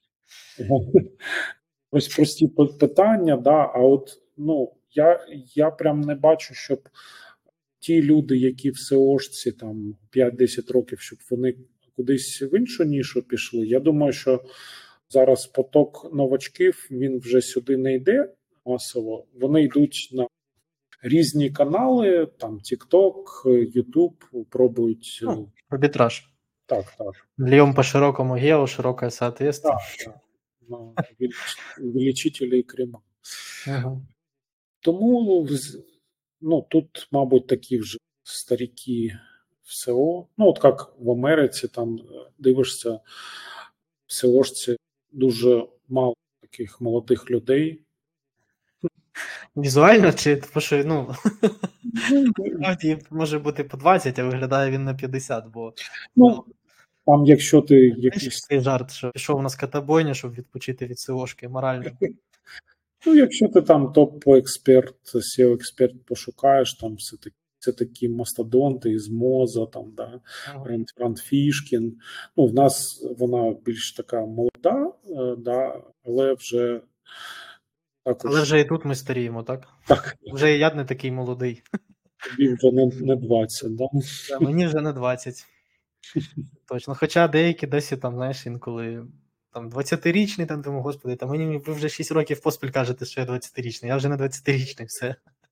ось прості питання, да, а от ну, я, я прям не бачу, щоб ті люди, які в СЕОшці там п'ять-десять років, щоб вони кудись в іншу нішу пішли. Я думаю, що зараз поток новачків, він вже сюди не йде масово, вони йдуть на різні канали, там TikTok, YouTube, пробують. Ну, арбітраж. Так, так. Льем по широкому гео, широкое соответствие. Так, так. На увеличителі крема. Угу. Тому, ну, тут, мабуть, такі вже старіки в СЕО. Ну, от як в Америці, там дивишся, в СЕОшці дуже мало таких молодих людей. Візуально, чи тому що, ну, насправді може бути по двадцять, а виглядає він на п'ятдесят, бо Ну, там, якщо ти якийсь... Цей жарт, що пішов на скотобойню, щоб відпочити від СЕОшки морально. Ну, якщо ти там топ-експерт, сео-експерт пошукаєш, там все таки, це такі мастодонти із Моза, там, да, Ранд, Ранд Фішкін. Ну, в нас вона більш така молода, да, але вже також... Але вже і тут ми старіємо, так? Так. Вже і я не такий молодий. Тобі вже не, не двадцять, да? Да, мені вже не двадцять. Точно. Хоча деякі досі там, знаєш, інколи там двадцятирічний, там думаю, господи, там мені ви вже шість років поспіль кажете, що я двадцятирічний. Я вже не двадцятирічний, все.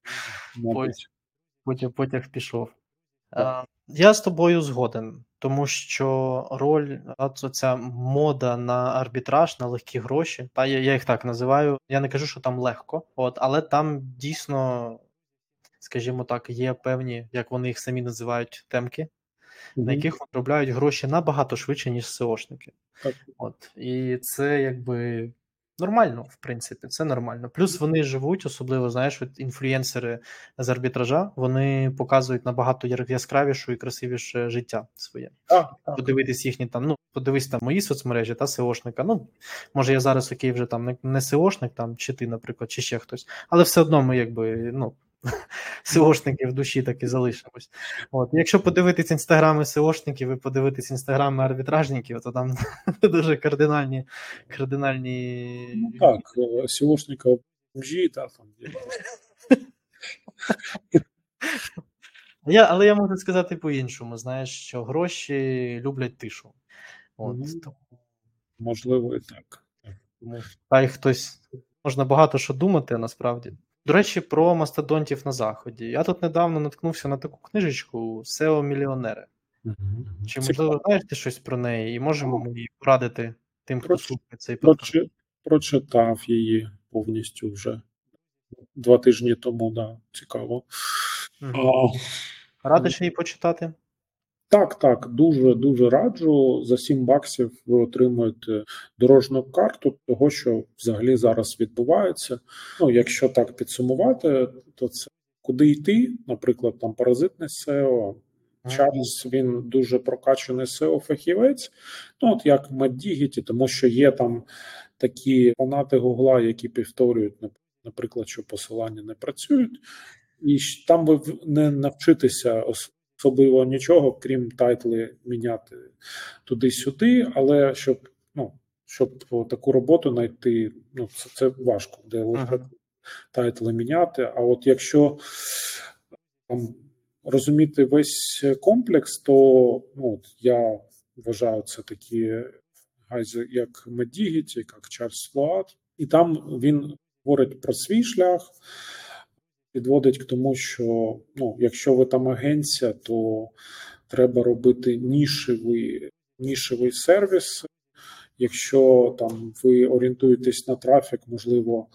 Потяг, потяг пішов. А, я з тобою згоден, тому що роль, ця мода на арбітраж, на легкі гроші, та я, я їх так називаю, я не кажу, що там легко, от, але там дійсно, скажімо так, є певні, як вони їх самі називають, темки, mm-hmm. на яких заробляють гроші набагато швидше, ніж СЕОшники. Так. От, і це якби нормально, в принципі, це нормально. Плюс вони живуть, особливо, знаєш, от інфлюєнсери з арбітража, вони показують набагато яскравіше і красивіше життя своє. Так, так. Подивитись їхні там, ну, подивись там мої соцмережі та СЕОшника. Ну, може я зараз окей вже там не, не СЕОшник, там, чи ти, наприклад, чи ще хтось, але все одно ми якби, ну, СЕОшники в душі так і залишимось. От. Якщо подивитись інстаграми СЕОшників і подивитись інстаграми арбітражників, то там дуже кардинальні кардинальні... Ну так, СЕОшника в бомжі, та там. Я, але я можу сказати по-іншому, знаєш, що гроші люблять тишу. От, mm-hmm. тому... Можливо, і так. Тому хай хтось, можна багато що думати, насправді. До речі, про мастодонтів на Заході. Я тут недавно наткнувся на таку книжечку «сео-мільйонери». Mm-hmm. Чи, можливо, знаєш ти щось про неї? І можемо ми її порадити тим, хто Проч... слухає цей подкаст? Проч... Прочитав її повністю вже два тижні тому, да, цікаво. Mm-hmm. А... Радиш її почитати? Так, так, дуже-дуже раджу. За сім баксів ви отримуєте дорожню карту того, що взагалі зараз відбувається. Ну, якщо так підсумувати, то це куди йти, наприклад, там паразитне сео, Чарльз, він дуже прокачаний сео-фахівець, ну, от як MadDigit, тому що є там такі фанати Гугла, які повторюють, наприклад, що посилання не працюють, і там ви не навчитеся особливо нічого, крім тайтли міняти туди-сюди, але щоб, ну, щоб таку роботу знайти, ну, це, це важко, де лише тайтли міняти, а от якщо там розуміти весь комплекс, то, ну, я вважаю, це такі гайзи, як MadDigit, як Чарльз Флоат, і там він говорить про свій шлях, підводить к тому, що, ну, якщо ви там агенція, то треба робити нішевий, нішевий сервіс. Якщо там ви орієнтуєтесь на трафік, можливо,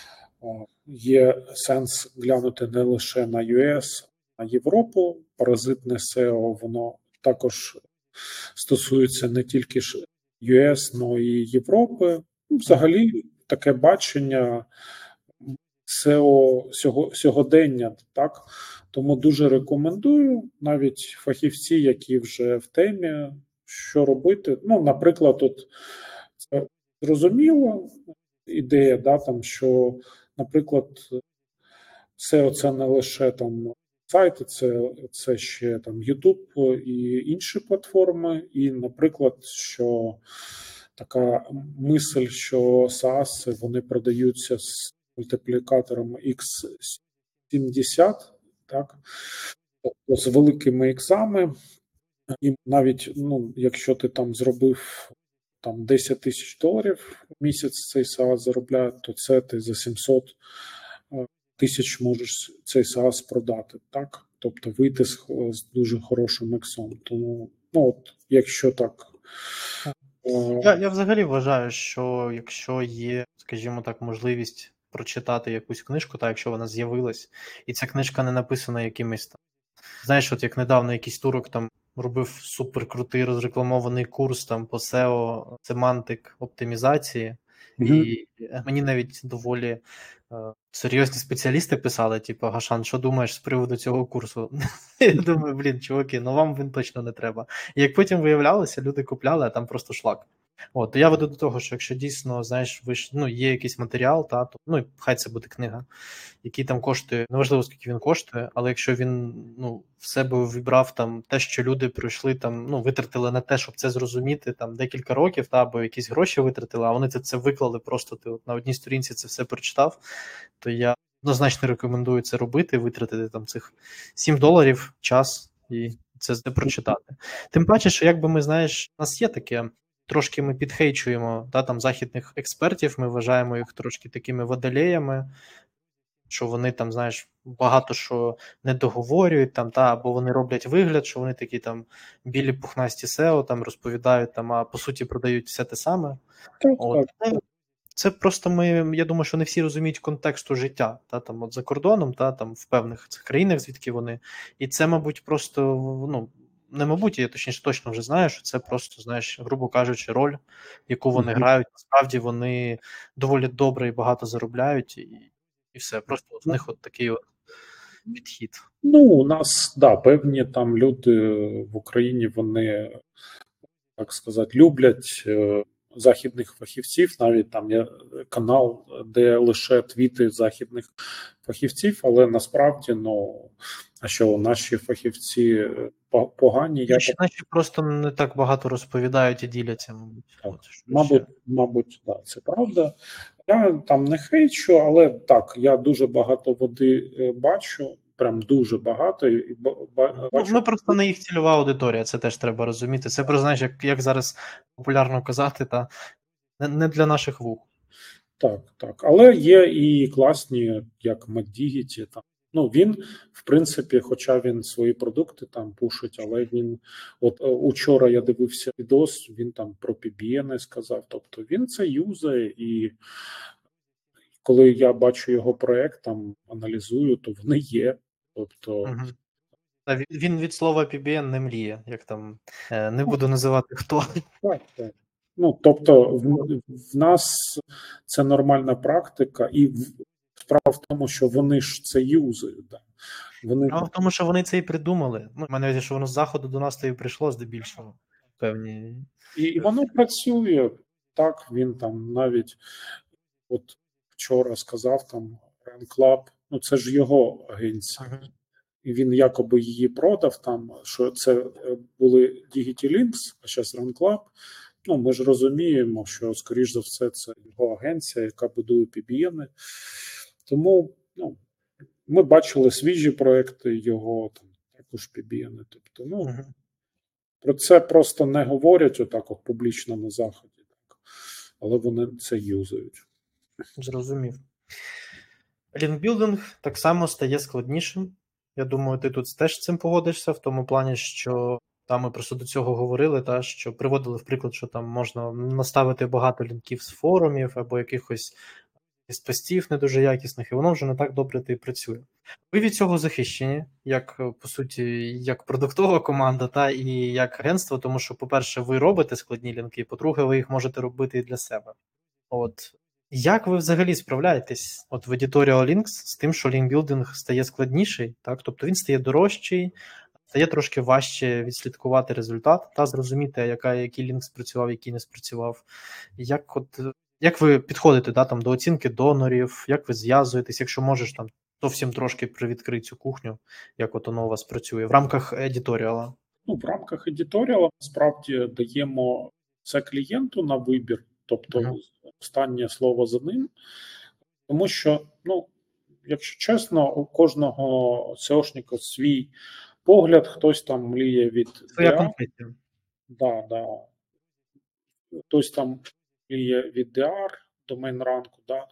є сенс глянути не лише на ю ес, а на Європу. Паразитне сео, воно також стосується не тільки ж ю ес, але і Європи. Взагалі, таке бачення сео сьогодення, так? Тому дуже рекомендую, навіть фахівці, які вже в темі, що робити. Ну, наприклад, от це зрозуміло ідея, да, там, що, наприклад, сео це не лише там сайти, це, це ще там YouTube і інші платформи. І, наприклад, що така мисль, що SaaS, вони продаються з мультиплікатором ікс сімдесят, так, тобто з великими іксами, і навіть, ну, якщо ти там зробив там десять тисяч доларів в місяць цей SaaS заробляє, то це ти за сімсот тисяч можеш цей SaaS продати, так? Тобто вийти з, з дуже хорошим іксом. Тому, ну от, якщо так. Я, я взагалі вважаю, що якщо є, скажімо так, можливість прочитати якусь книжку, та якщо вона з'явилась, і ця книжка не написана якимось там. Знаєш, от як недавно якийсь турок там робив суперкрутий розрекламований курс там по сео, семантик оптимізації, Угу. і мені навіть доволі е, серйозні спеціалісти писали, типу, Гашан, що думаєш з приводу цього курсу? Я думаю, блін, чуваки, ну вам він точно не треба. І як потім виявлялося, люди купляли, а там просто шлак. От, то я веду до того, що якщо дійсно, знаєш, виш, ну, є якийсь матеріал, та, то, ну, хай це буде книга, який там коштує, неважливо, скільки він коштує, але якщо він, ну, в себе вібрав там те, що люди пройшли, там, ну, витратили на те, щоб це зрозуміти, там, декілька років, та, або якісь гроші витратили, а вони це, це виклали просто, ти от на одній сторінці це все прочитав, то я однозначно рекомендую це робити, витратити там цих сім доларів, час і це, це прочитати. Тим паче, що якби ми, знаєш, у нас є таке, трошки ми підхейчуємо, та, там, західних експертів, ми вважаємо їх трошки такими водолеями, що вони там, знаєш, багато що не договорюють, там, та, або вони роблять вигляд, що вони такі там білі пухнасті сео, там розповідають, там, а по суті продають все те саме. Так, От. так. Це просто ми, я думаю, що не всі розуміють контексту життя, та, там, от за кордоном, та, там, в певних цих країнах, звідки вони. І це, мабуть, просто, ну, не мабуть, я точніше точно вже знаю, що це просто, знаєш, грубо кажучи, роль, яку вони Мгм. грають. Насправді вони доволі добре і багато заробляють, і, і все. Просто от в Ну, них от такий от підхід. Ну, у нас, да, певні там люди в Україні, вони, так сказати, люблять е, західних фахівців. Навіть там є канал, де лише твіти західних фахівців, але насправді, ну, а що наші фахівці е, по- погані, я Наші, наші просто не так багато розповідають і діляться, мабуть. так, От, що мабуть, ще. мабуть, да, це правда. Я там не хейчу, але так, я дуже багато води е, бачу, прям дуже багато, і ба- ба- Ну, бачу. ми просто не їх цільова аудиторія, це теж треба розуміти. Це про, знаєш, як, як зараз популярно казати, та не, не для наших вух. Так, так. Але є і класні, як McDigity, там. Ну, він, в принципі, хоча він свої продукти там пушить, але він, от е, учора я дивився відос, він там про пі бі ен сказав, тобто він це юзає, і коли я бачу його проект, там аналізую, то вони є. Тобто, Угу. Та він- він від слова пі бі ен не мріє, як там, е, не буду називати хто. так, так. Ну, тобто, в, в нас це нормальна практика, і в, справа в тому, що вони ж це юзають. Да. Вони Справа в тому, що вони це і придумали. Ну, в мене увазі, що воно з заходу до нас то і прийшло здебільшого. Певні. І, і воно працює так. Він там навіть от вчора сказав там Run Club, ну це ж його агенція, Угу. і він якоби її продав. Там що це е, були DigitalLinks, а зараз Run Club. Ну ми ж розуміємо, що скоріш за все це його агенція, яка будує пі бі ен. Тому ну ми бачили свіжі проекти його там також пі бі ен. Тобто, ну. Угу. Про це просто не говорять отак от публічно на заході, так. Але вони це юзають. Зрозумів. Лінкбілдинг так само стає складнішим. Я думаю, ти тут теж з цим погодишся, в тому плані, що там ми просто до цього говорили, та, що приводили в приклад, що там можна наставити багато лінків з форумів або якихось із постів не дуже якісних, і воно вже не так добре ти працює. Ви від цього захищені, як, по суті, як продуктова команда, та і як агентство, тому що, по-перше, ви робите складні лінки, по-друге, ви їх можете робити і для себе. От. Як ви взагалі справляєтесь от в Editorial Links з тим, що лінкбілдинг стає складніший, так? Тобто він стає дорожчий, стає трошки важче відслідкувати результат та зрозуміти, яка, який лінк спрацював, який не спрацював. Як от як ви підходите да, там, до оцінки донорів, як ви зв'язуєтесь, якщо можеш там зовсім трошки привідкрити цю кухню, як от воно у вас працює в рамках едіторіала? Ну, в рамках едіторіала насправді даємо це клієнту на вибір, тобто uh-huh. останнє слово за ним, тому що, ну, якщо чесно, у кожного сеошника свій погляд, хтось там мліє від Своя конфетія. Да, да. хтось там є від ді ар, домен ранку, да.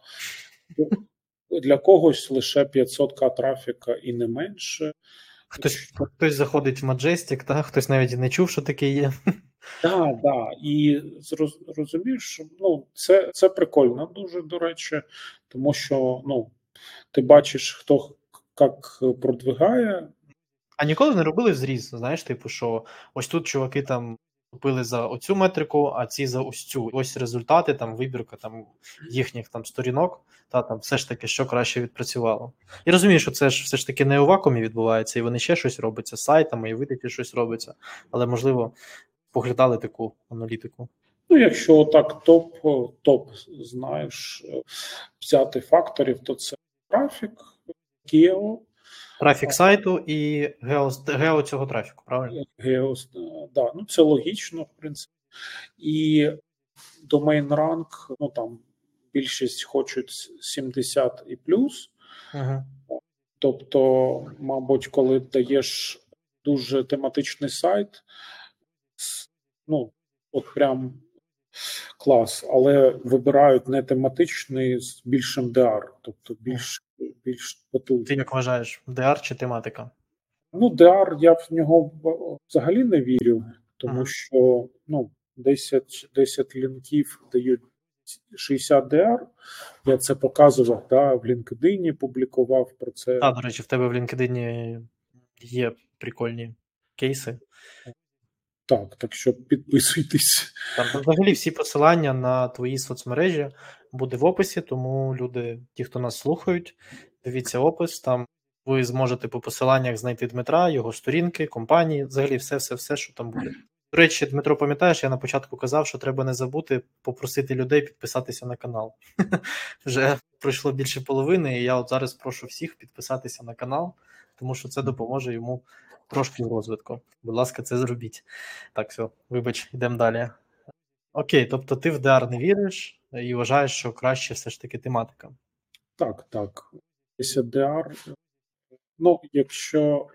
Для когось лише п'ятсот ка трафіка і не менше. Хтось, хтось заходить в Majestic, та, хтось навіть і не чув, що таке є. Так, да, і розумієш, ну, це, це прикольно дуже, до речі, тому що, ну, ти бачиш, хто як продвигає. А ніколи не робили зріз, знаєш, типу, що ось тут чуваки там купили за оцю метрику, а ці за ось цю. Ось результати, там вибірка там їхніх там сторінок, та там все ж таки, що краще відпрацювало. І розумію, що це ж все ж таки не у вакуумі відбувається, і вони ще щось робиться з сайтами, і видаті щось робиться, але можливо поглядали таку аналітику. Ну, якщо так топ, топ, знаєш, взяти факторів, то це трафік, гео. Трафік сайту і гео, гео цього трафіку, правильно? Гео, да, ну це логічно, в принципі. І домен ранк, ну там більшість хочуть сімдесят і плюс. Угу. Тобто, мабуть, коли даєш дуже тематичний сайт, ну, от прям клас, але вибирають не тематичний з більшим ді ар, тобто більш, більш потужний. Ти як вважаєш, ді ар чи тематика? Ну, ді ар, я в нього взагалі не вірю, тому ага. що, ну, десять, десять лінків дають шістдесят ді ар. Я це показував, да, в LinkedIn публікував про це. Так, до речі, в тебе в LinkedIn є прикольні кейси. Так, так що підписуйтесь. Там взагалі всі посилання на твої соцмережі буде в описі, тому люди, ті, хто нас слухають, дивіться опис, там ви зможете по посиланнях знайти Дмитра, його сторінки, компанії, взагалі все-все-все, що там буде. До речі, Дмитро, пам'ятаєш, я на початку казав, що треба не забути попросити людей підписатися на канал. Вже пройшло більше половини, і я от зараз прошу всіх підписатися на канал, тому що це допоможе йому трошки в розвитку. Будь ласка, це зробіть. Так, все, вибач, йдемо далі. Окей, тобто ти в ді ар не віриш і вважаєш, що краще все ж таки тематика. Так, так. десять ді ар. Ну, якщо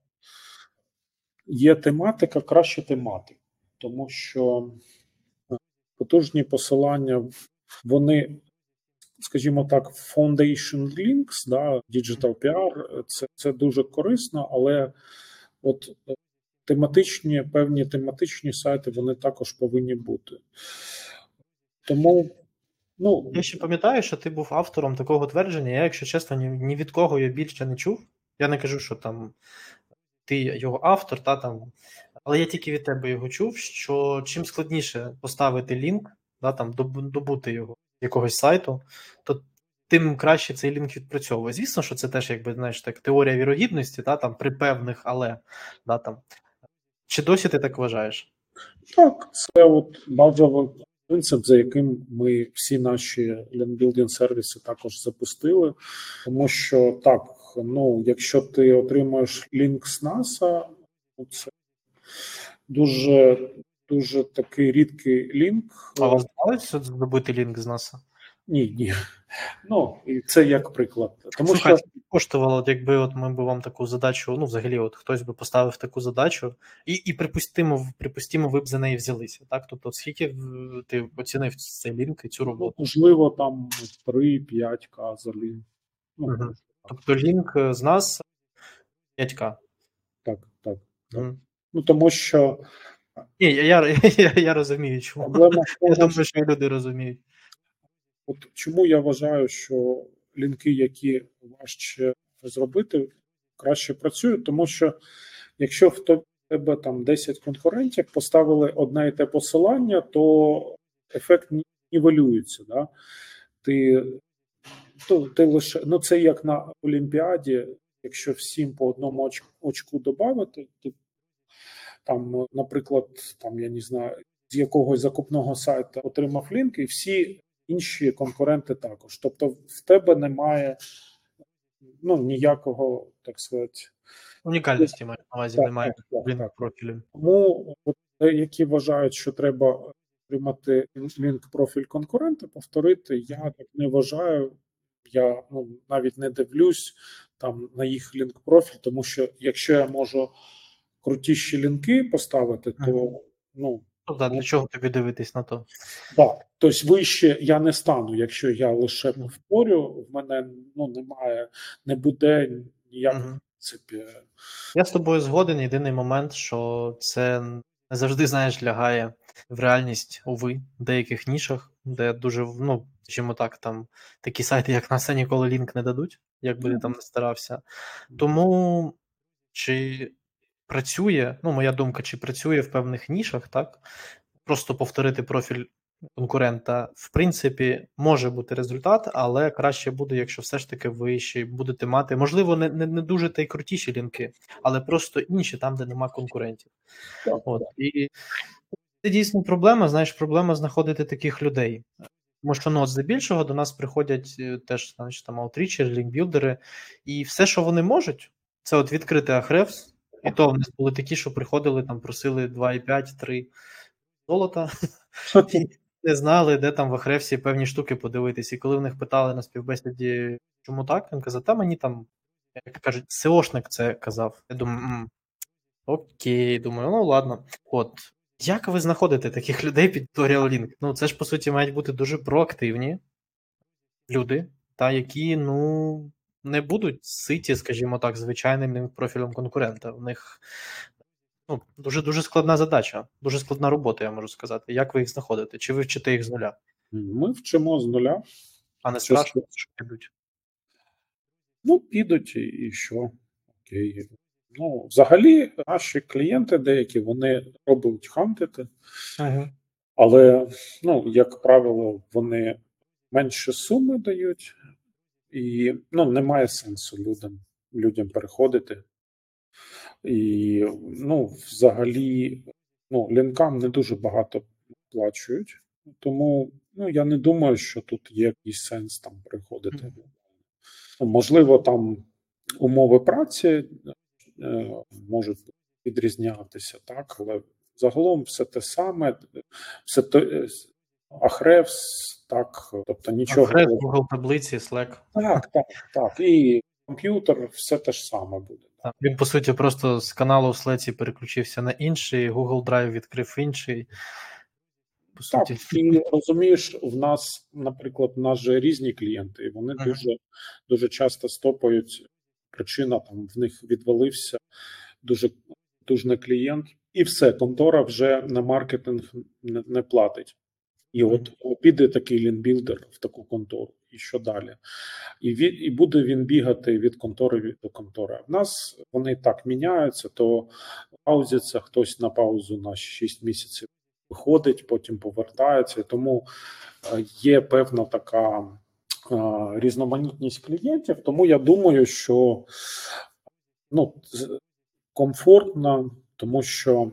є тематика, краще тематика. Тому що потужні посилання, вони, скажімо так, foundation links, да, digital пі ар, це, це дуже корисно, але от тематичні, певні тематичні сайти, вони також повинні бути. Тому, ну... Я ще пам'ятаю, що ти був автором такого твердження, я, якщо чесно, ні, ні від кого я більше не чув. Я не кажу, що там ти його автор, та там, але я тільки від тебе його чув, що чим складніше поставити лінк, да, там, добути його якогось сайту, то тим краще цей лінк відпрацьовує. Звісно, що це теж, якби, знаєш, так, теорія вірогідності, та, там, при певних але, да, там. Чи досі ти так вважаєш? Так, це от базовий принцип, за яким ми всі наші лінкбілдинг сервіси також запустили, тому що так, ну, якщо ти отримаєш лінк з NASA, це дуже, дуже такий рідкий лінк. А вас вдалося здобути лінк з NASA? Ні, ні. Ну, і це як приклад. Тому Слухай, що коштувало, якби от ми б вам таку задачу, ну, взагалі, от хтось би поставив таку задачу, і, і припустимо, припустимо, ви б за неї взялися, так? Тобто, скільки ти оцінив цей лінк і цю роботу? Ну, можливо, там три-п'ять ка за лінк. Ну, угу. Тобто, лінк з нас п'ять ка? Так, так. так. Угу. Ну, тому що... Ні, я, я, я, я розумію, чому. Проблема в тому, я думаю, що люди розуміють. От чому я вважаю, що лінки, які важче зробити, краще працюють, тому що якщо в тебе там десять конкурентів поставили одне і те посилання, то ефект нівелюється. Да? Ти, то, ти лише, ну це як на Олімпіаді, якщо всім по одному оч, очку додати, ти там, наприклад, там я не знаю, з якогось закупного сайту отримав лінк, і всі інші конкуренти також. Тобто в тебе немає, ну, ніякого, так сказати... Унікальності, маю на увазі, так, немає так, так, так. профілю. Тому, от, які вважають, що треба отримати лінк-профіль конкурента, повторити, я так не вважаю. Я, ну, навіть не дивлюсь там на їх лінк-профіль, тому що якщо я можу крутіші лінки поставити, то, ну... Ну да, для чого тобі дивитись на то? Так, тобто вище я не стану, якщо я лише Мгм. повторю, в мене ну немає, не буде ніяких Мгм. в принципі. Я з тобою згоден. Єдиний момент, що це не завжди, знаєш, лягає в реальність, уви, в деяких нішах, де дуже, ну, скажімо так, там такі сайти, як нас, ніколи лінк не дадуть, як би ти там Ну, не старався. Тому чи працює, ну, моя думка, чи працює в певних нішах, так? Просто повторити профіль конкурента, в принципі, може бути результат, але краще буде, якщо все ж таки ви ще й будете мати, можливо, не не, не дуже та й крутіші лінки, але просто інші, там, де нема конкурентів. так, От. так. І це дійсно проблема, знаєш, проблема знаходити таких людей. Тому що, ну, от здебільшого до нас приходять е, теж, значить, там аутрічери, лінкбілдери, і все, що вони можуть, це от відкрити Ahrefs, і то в нас були такі, що приходили, там просили два і п'ять три золота, і не знали, де там в Ahrefs певні штуки подивитись. І коли в них питали на співбесіді, чому так, він казав, та мені там, як кажуть, сеошник це казав. Я думаю, м, окей, думаю, ну ладно. От. Як ви знаходите таких людей під Tutorial Link? Ну, це ж, по суті, мають бути дуже проактивні люди, та які, ну, не будуть ситі, скажімо так, звичайним лінк-профілем конкурента. У них ну, дуже дуже складна задача, дуже складна робота, я можу сказати. Як ви їх знаходите? Чи ви вчите їх з нуля? Ми вчимо з нуля. А не страшно, Часто, що підуть? ну, підуть і, і що? Окей. Ну, взагалі, наші клієнти деякі вони пробують хантити, Угу. але, ну, як правило, вони менше суми дають, і ну, немає сенсу людям, людям переходити. І, ну, взагалі, ну, лінкам не дуже багато плачують, тому ну, я не думаю, що тут є якийсь сенс там приходити. Ну, можливо, там умови праці е, можуть відрізнятися, так, але загалом все те саме, все те, е, Ahrefs, так, тобто нічого. Ahrefs, Google таблиці, Slack. Так, так, так. І комп'ютер все те ж саме буде. Так. Він, по суті, просто з каналу в Slack переключився на інший, Google Drive відкрив інший. По Так, суті. і розумієш, в нас, наприклад, в нас же різні клієнти, і вони Мгм. дуже дуже часто стопають. Причина там в них відвалився дуже потужний клієнт, і все, контора вже на маркетинг не, не платить. І от піде такий лінбілдер в таку контору, і що далі? І від, і буде він бігати від контори від- до контори. В нас вони так міняються, то паузиться хтось на паузу на шість місяців виходить, потім повертається. Тому е, є певна така е, різноманітність клієнтів. Тому я думаю, що ну, з- комфортно, тому що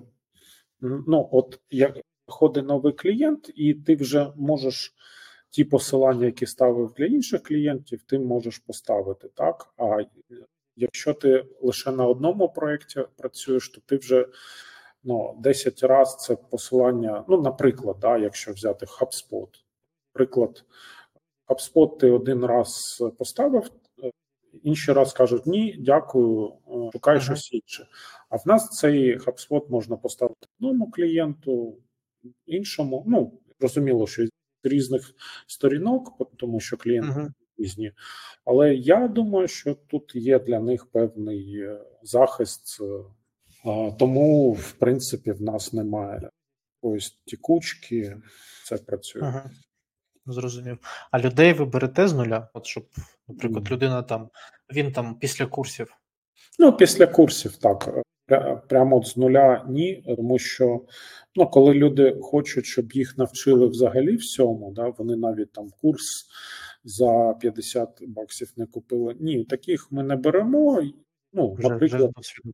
ну, от як виходить новий клієнт, і ти вже можеш ті посилання, які ставив для інших клієнтів, ти можеш поставити так. А якщо ти лише на одному проєкті працюєш, то ти вже ну, десять разів це посилання. Ну, наприклад, да, якщо взяти HubSpot. Приклад, HubSpot ти один раз поставив, інші раз кажуть ні, дякую, е, шукай Мгм. щось інше. А в нас цей HubSpot можна поставити одному клієнту, іншому. Ну, зрозуміло, що з різних сторінок, тому що клієнти Мгм. різні. Але я думаю, що тут є для них певний е, захист. е, а, Тому, в принципі, в нас немає якоїсь тікучки, це працює. Мгм. Зрозумів. А людей ви берете з нуля? От щоб, наприклад, Мгм. людина там, він там після курсів. Ну, після курсів так. Пря- Прямо от з нуля ні, тому що ну, коли люди хочуть, щоб їх навчили взагалі всьому, да, вони навіть там курс за п'ятдесят баксів не купили. Ні, таких ми не беремо. Ну, Вже, вже з наприклад, досвіду.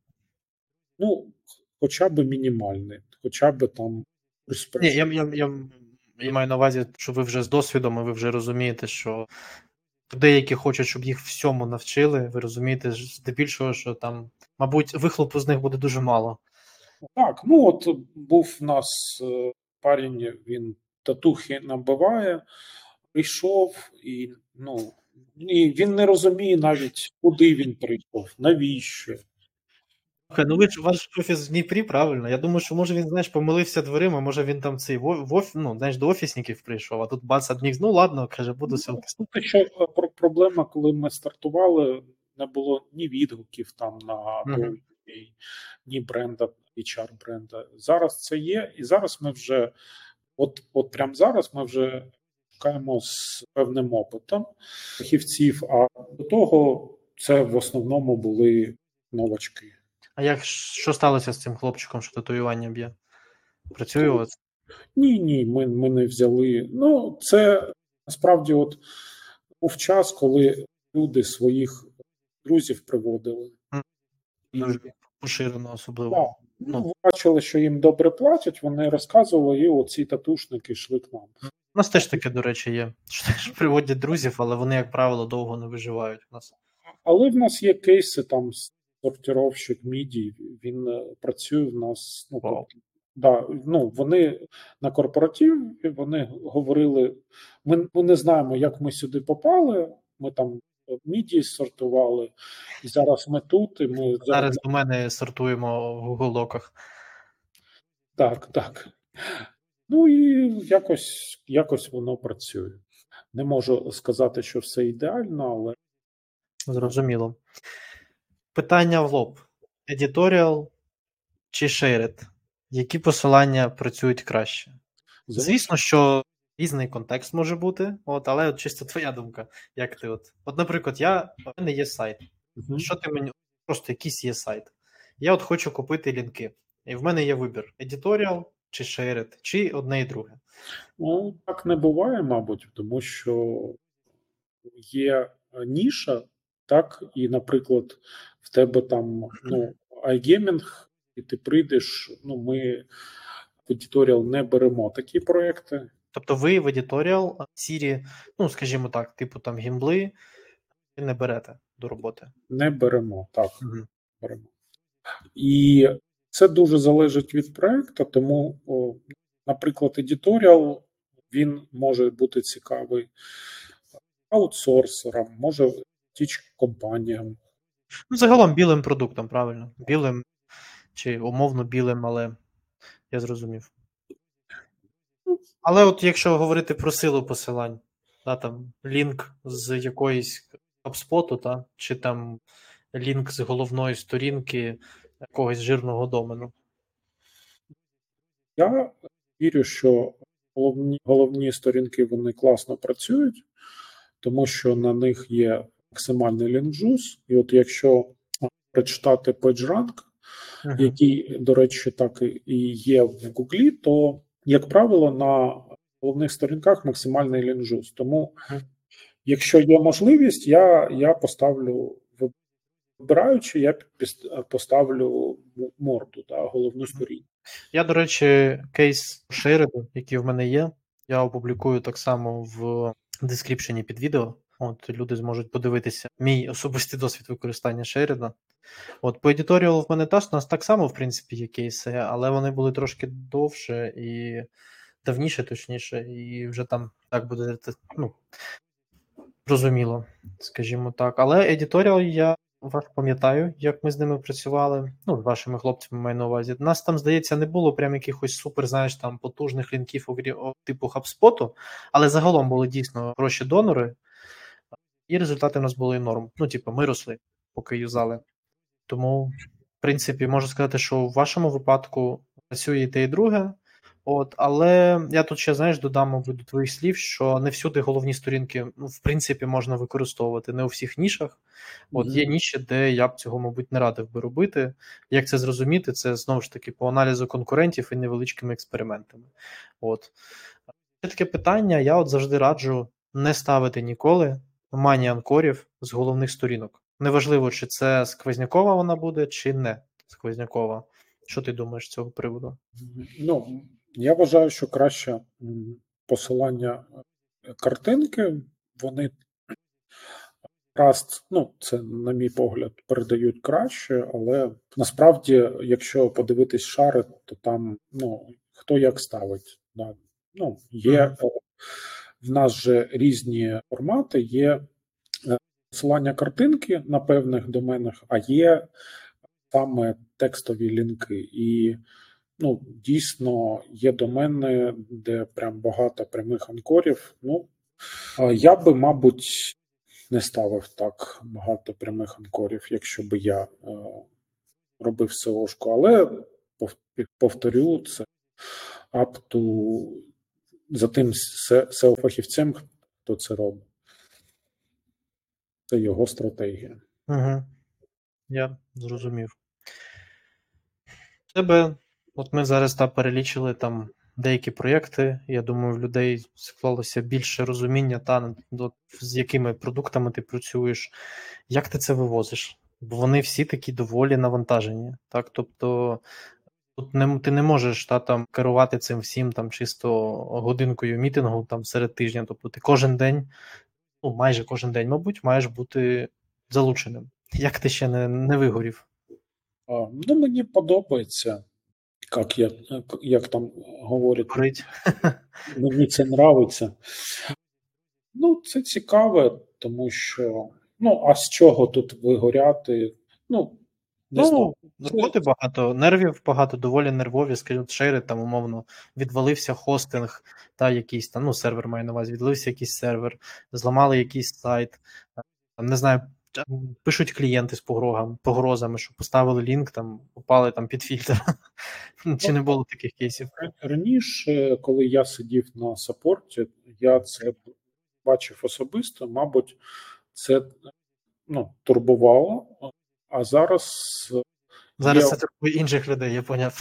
ну, хоча б мінімальний, хоча б там курс Ні, пройшов. я, я, я, я маю на увазі, що ви вже з досвідом, і ви вже розумієте, що деякі хочуть, щоб їх всьому навчили. Ви розумієте, ж, здебільшого, що там, мабуть, вихлопу з них буде дуже мало. Так, ну от був в нас е, парень, він татухи набиває, прийшов і ну і він не розуміє навіть, куди він прийшов, навіщо. Слухай, ну ви ж ваш офіс в Дніпрі, правильно? Я думаю, що може він, знаєш, помилився дверима, може він там цей в, оф- в оф- ну, знаєш, до офісників прийшов, а тут бац, адміністр, ну ладно, каже, буду ссылки. Ну, те, що е, про- проблема, коли ми стартували, не було ні відгуків там на Мгм. блогі, ні бренда, ейч ар бренда. Зараз це є, і зараз ми вже, от, от прямо зараз ми вже шукаємо з певним опитом фахівців, а до того це в основному були новачки. А як що сталося з цим хлопчиком, що татуювання б'є? Працює у вас? Ні, ні, ми, ми не взяли. Ну, це насправді от був час, коли люди своїх друзів приводили. М, І Дуже поширено, да, особливо. Ну, ну, бачили, що їм добре платять, вони розказували, і оці татушники йшли к нам. у нас теж таке, до речі, є. Що теж приводять друзів, але вони, як правило, довго не виживають у нас. Але в нас є кейси, там сортировщик міді, він е, працює в нас. Ну, Вау. тобто, да, ну, вони на корпоративі, вони говорили, ми, ми не знаємо, як ми сюди попали, ми там міді сортували, і зараз ми тут, і ми Зараз до мене сортуємо в Google Доках. Так, так. Ну і якось, якось воно працює. Не можу сказати, що все ідеально, але Зрозуміло. Питання в лоб. Editorial чи Shared? Які посилання працюють краще? Звісно, що різний контекст може бути, от, але от чисто твоя думка. Як ти от? От, наприклад, я, у мене є сайт. Мгм. Що ти мені. Просто якийсь є сайт. Я от хочу купити лінки. І в мене є вибір: Editorial чи Shared, чи одне і друге. Ну, так не буває, мабуть, тому що є ніша, так, і, наприклад, в тебе там ну, iGaming, і ти прийдеш, ну, ми в Editorial не беремо такі проекти. Тобто ви в Editorial сірі, ну, скажімо так, типу там гімбли, ви не берете до роботи. Не беремо, так, Угу. беремо. І це дуже залежить від проекту, тому, о, наприклад, Editorial, він може бути цікавий аутсорсерам, може тіч компаніям. Ну, загалом білим продуктом, правильно? Білим чи умовно білим, але я зрозумів. Але от якщо говорити про силу посилань, да, там лінк з якоїсь HubSpot, та, чи там лінк з головної сторінки якогось жирного домену. Я вірю, що головні, головні сторінки вони класно працюють, тому що на них є максимальний лінкджус. І от якщо прочитати PageRank, Угу. який, до речі, так і є в Гуглі, то, як правило, на головних сторінках максимальний лінкджус. Тому, якщо є можливість, я, я поставлю, вибираючи, я поставлю морду, да, головну сторінку. Я, до речі, кейс Шериду, який в мене є, я опублікую так само в дескріпшені під відео. От люди зможуть подивитися мій особистий досвід використання Шерида. От по Editorial в мене теж у нас так само, в принципі, є кейси, але вони були трошки довше і давніше, точніше, і вже там так буде, ну, зрозуміло, скажімо так. Але Editorial я вас пам'ятаю, як ми з ними працювали, ну, з вашими хлопцями маю на увазі. У нас там, здається, не було прям якихось супер, знаєш, там потужних лінків типу HubSpot, але загалом були дійсно хороші донори, і результати у нас були норм. Ну, типу, ми росли, поки юзали. Тому, в принципі, можу сказати, що в вашому випадку працює і те, і друге. От, але я тут ще, знаєш, додам, мабуть, до твоїх слів, що не всюди головні сторінки, ну, в принципі, можна використовувати, не у всіх нішах. От є ніші, де я б цього, мабуть, не радив би робити. Як це зрозуміти? Це, знову ж таки, по аналізу конкурентів і невеличкими експериментами. От. Ще таке питання, я от завжди раджу не ставити ніколи мані-анкорів з головних сторінок. Неважливо, чи це сквознякова вона буде, чи не сквознякова. Що ти думаєш з цього приводу? Ну, я вважаю, що краще посилання картинки, вони раз, ну, це, на мій погляд, передають краще, але насправді, якщо подивитись шари, то там, ну, хто як ставить. Да. Ну, є, mm-hmm. В нас же різні формати, є посилання картинки на певних доменах, а є саме текстові лінки. І ну, дійсно є домени, де прям багато прямих анкорів. Ну, я би, мабуть, не ставив так багато прямих анкорів, якщо би я е, робив сеошку, але повторю, це up to за тим сео-фахівцем, хто це робить. Це його стратегія. Угу. Я зрозумів. Тебе, от ми зараз та перелічили там деякі проєкти. Я думаю, в людей склалося більше розуміння, та до, з якими продуктами ти працюєш, як ти це вивозиш? Бо вони всі такі доволі навантажені. Так, тобто тут не ти не можеш та там керувати цим всім там чисто годинкою мітингу там серед тижня. Тобто ти кожен день, ну майже кожен день, мабуть, маєш бути залученим. Як ти ще не, не вигорів? А, ну, мені подобається, як, я, як там говорять. Горить. Мені це нравиться. Ну, це цікаве, тому що, ну, а з чого тут вигоряти? Ну, не Ну, знаю. роботи багато, нервів багато, доволі нервові, скажімо, шейри, там, умовно, відвалився хостинг, та якийсь там, ну, сервер має на увазі, відвалився якийсь сервер, зламали якийсь сайт, там, не знаю, пишуть клієнти з погрозами, погрозами, що поставили лінк, там, попали там під фільтр. Чи не було таких кейсів? Раніше, коли я сидів на саппорті, я це бачив особисто, мабуть, це, ну, турбувало, а зараз... Зараз є, це турбує інших людей, я поняв.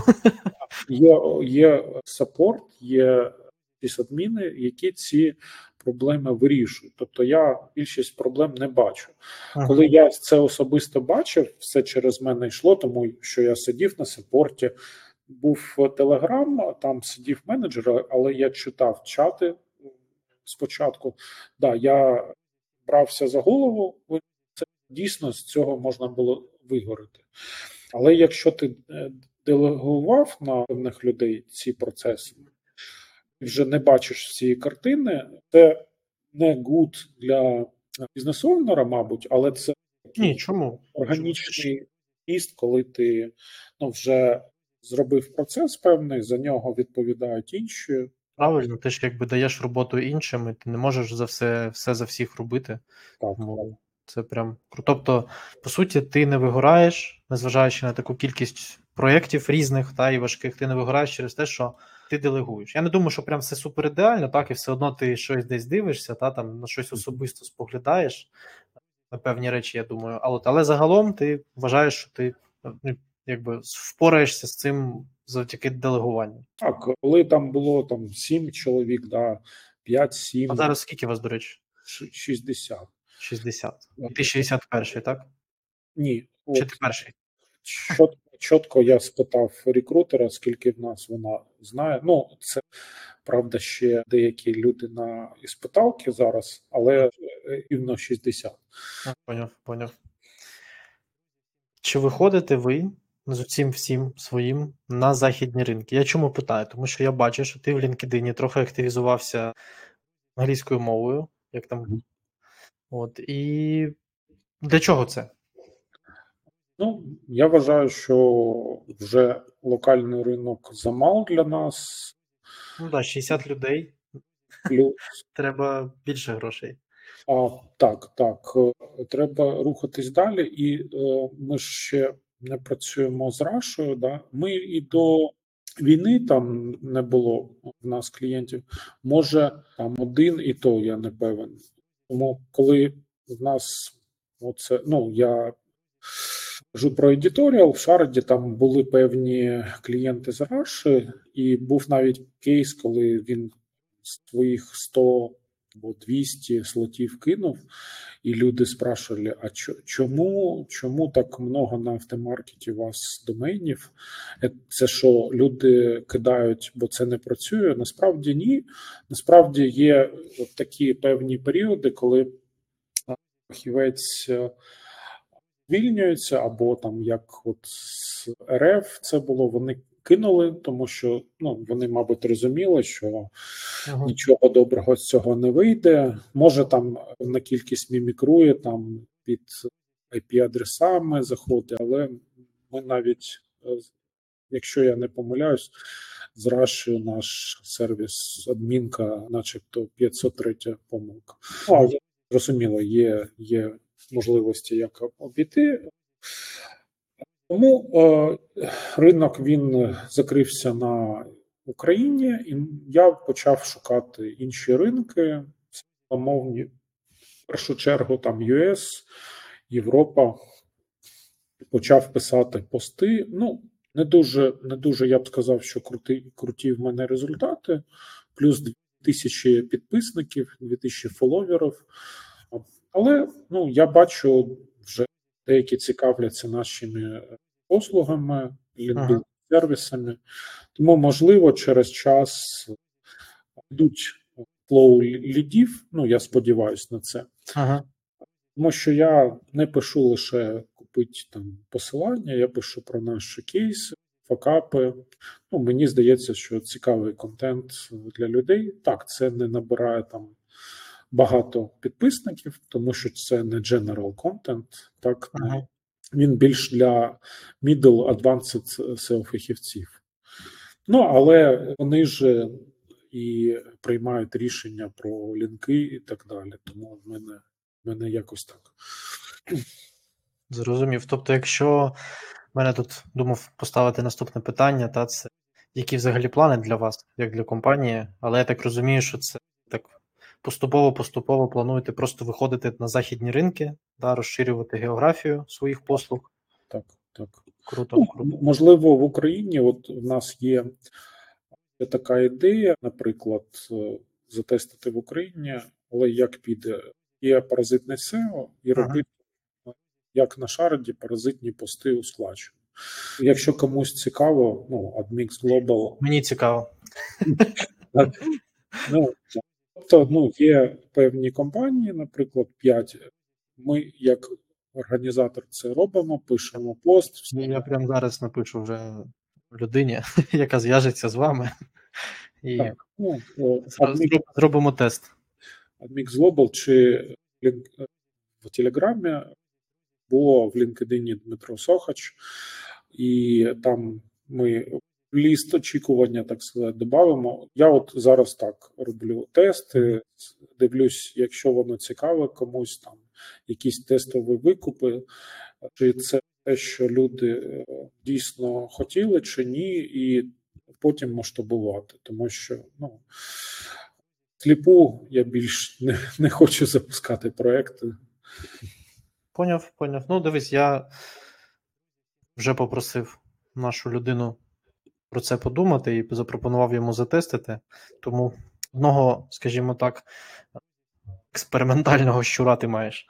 Є, є саппорт, є сисадміни, які ці проблеми вирішують. Тобто я більшість проблем не бачу. Ага. Коли я це особисто бачив, все через мене йшло, тому що я сидів на саппорті, був Телеграм, там сидів менеджер, але я читав чати спочатку. Да, я брався за голову, це дійсно з цього можна було вигорити. Але якщо ти делегував на певних людей ці процеси, і вже не бачиш цієї картини, це не гуд для бізнес-оунера, мабуть, але це Ні, чому? Органічний піст, коли ти, ну, вже зробив процес певний, за нього відповідають інші. Правильно, ти ж якби даєш роботу іншим, і ти не можеш за все, все за всіх робити. Так, Тому це прям круто. Тобто, по суті, ти не вигораєш, незважаючи на таку кількість проєктів різних та і важких, ти не вигораєш через те, що ти делегуєш. Я не думаю, що прям все супер ідеально, так, і все одно ти щось десь дивишся, та там на щось особисто споглядаєш, на певні речі, я думаю. Але, але загалом ти вважаєш, що ти, ну, якби впораєшся з цим завдяки делегуванню. Так, коли там було там сім чоловік, да, п'ять-сім. А зараз скільки вас, до речі? шістдесят. шістдесят. І ти шістдесят перший, так? Ні. Чи ти перший? Чот, чітко я спитав рекрутера, скільки в нас вона знає. Ну, це, правда, ще деякі люди на іспиталки зараз, але рівно шістдесят. Поняв, поняв. Чи виходите ви з цим всім своїм на західні ринки? Я чому питаю? Тому що я бачу, що ти в LinkedIn трохи активізувався англійською мовою, як там. Mm-hmm. От, і для чого це? Ну, я вважаю, що вже локальний ринок замал для нас. Ну так, да, шістдесят людей. Плюс. Треба більше грошей. А, так, так. Треба рухатись далі, і е, ми ще не працюємо з Рашою. Да? Ми і до війни там не було в нас клієнтів. Може, там один і то я не певен. Тому коли в нас оце, ну, я кажу про едіторіал, в Шарді там були певні клієнти з Раші, і був навіть кейс, коли він своїх сто або двісті слотів кинув, і люди спрашували, а чому, чому так много на автомаркеті у вас доменів? Це що, люди кидають, бо це не працює? Насправді ні. Насправді є от такі певні періоди, коли фахівець звільнюється, або там як от з РФ це було, вони кинули, тому що, ну, вони, мабуть, розуміли, що ага. нічого доброго з цього не вийде. Може, там на кількість мімікрує, там під ай пі-адресами заходить, але ми навіть, якщо я не помиляюсь, зращує наш сервіс адмінка, начебто п'ятсот третя помилка. Ну, але, зрозуміло, є, є можливості, як обійти. Тому е, ринок він закрився на Україні, і я почав шукати інші ринки, мовні, в першу чергу там ю ес, Європа. Почав писати пости. Ну, не дуже, не дуже, я б сказав, що круті, круті в мене результати. Плюс дві тисячі підписників, дві тисячі фоловерів. Але, ну, я бачу, вже деякі цікавляться нашими послугами, лінкбілдинг-сервісами. Тому, можливо, через час йдуть флоу лідів, ну, я сподіваюся на це. Ага. Тому що я не пишу лише купити там посилання, я пишу про наші кейси, факапи. Ну, мені здається, що цікавий контент для людей. Так, це не набирає там багато підписників, тому що це не general content, так, Ага. не. Він більш для middle advanced сео-фахівців. Ну, але вони ж і приймають рішення про лінки і так далі. Тому в мене, в мене якось так. Зрозумів. Тобто, якщо в мене тут думав поставити наступне питання, та це які взагалі плани для вас, як для компанії, але я так розумію, що це так поступово-поступово плануєте просто виходити на західні ринки, да, розширювати географію своїх послуг. Так, так. Круто, Ну, круто. можливо, в Україні от в нас є така ідея, наприклад, затестити в Україні, але як піде, є паразитне сео і Ага. робити, як на шарді, паразитні пости у складчину. Якщо комусь цікаво, ну, Admix Global. Мені цікаво. Ну, тобто, ну, є певні компанії, наприклад, п'ять. Ми, як організатор, це робимо, пишемо пост. Я прямо зараз напишу вже людині, яка зв'яжеться з вами. І так, ну, Admix... зробимо тест. Admix Global чи в Телеграмі було в LinkedIn Дмитро Сохач, і там ми ліст очікування, так сказати, додамо. Я от зараз так роблю тести, дивлюсь, якщо воно цікаве комусь, там якісь тестові викупи, чи це те, що люди дійсно хотіли, чи ні, і потім масштабувати, тому що, ну, сліпу я більш не, не хочу запускати проекти. Поняв, поняв. Ну, дивись, я вже попросив нашу людину про це подумати і запропонував йому затестити. Тому одного, скажімо так, експериментального щура ти маєш.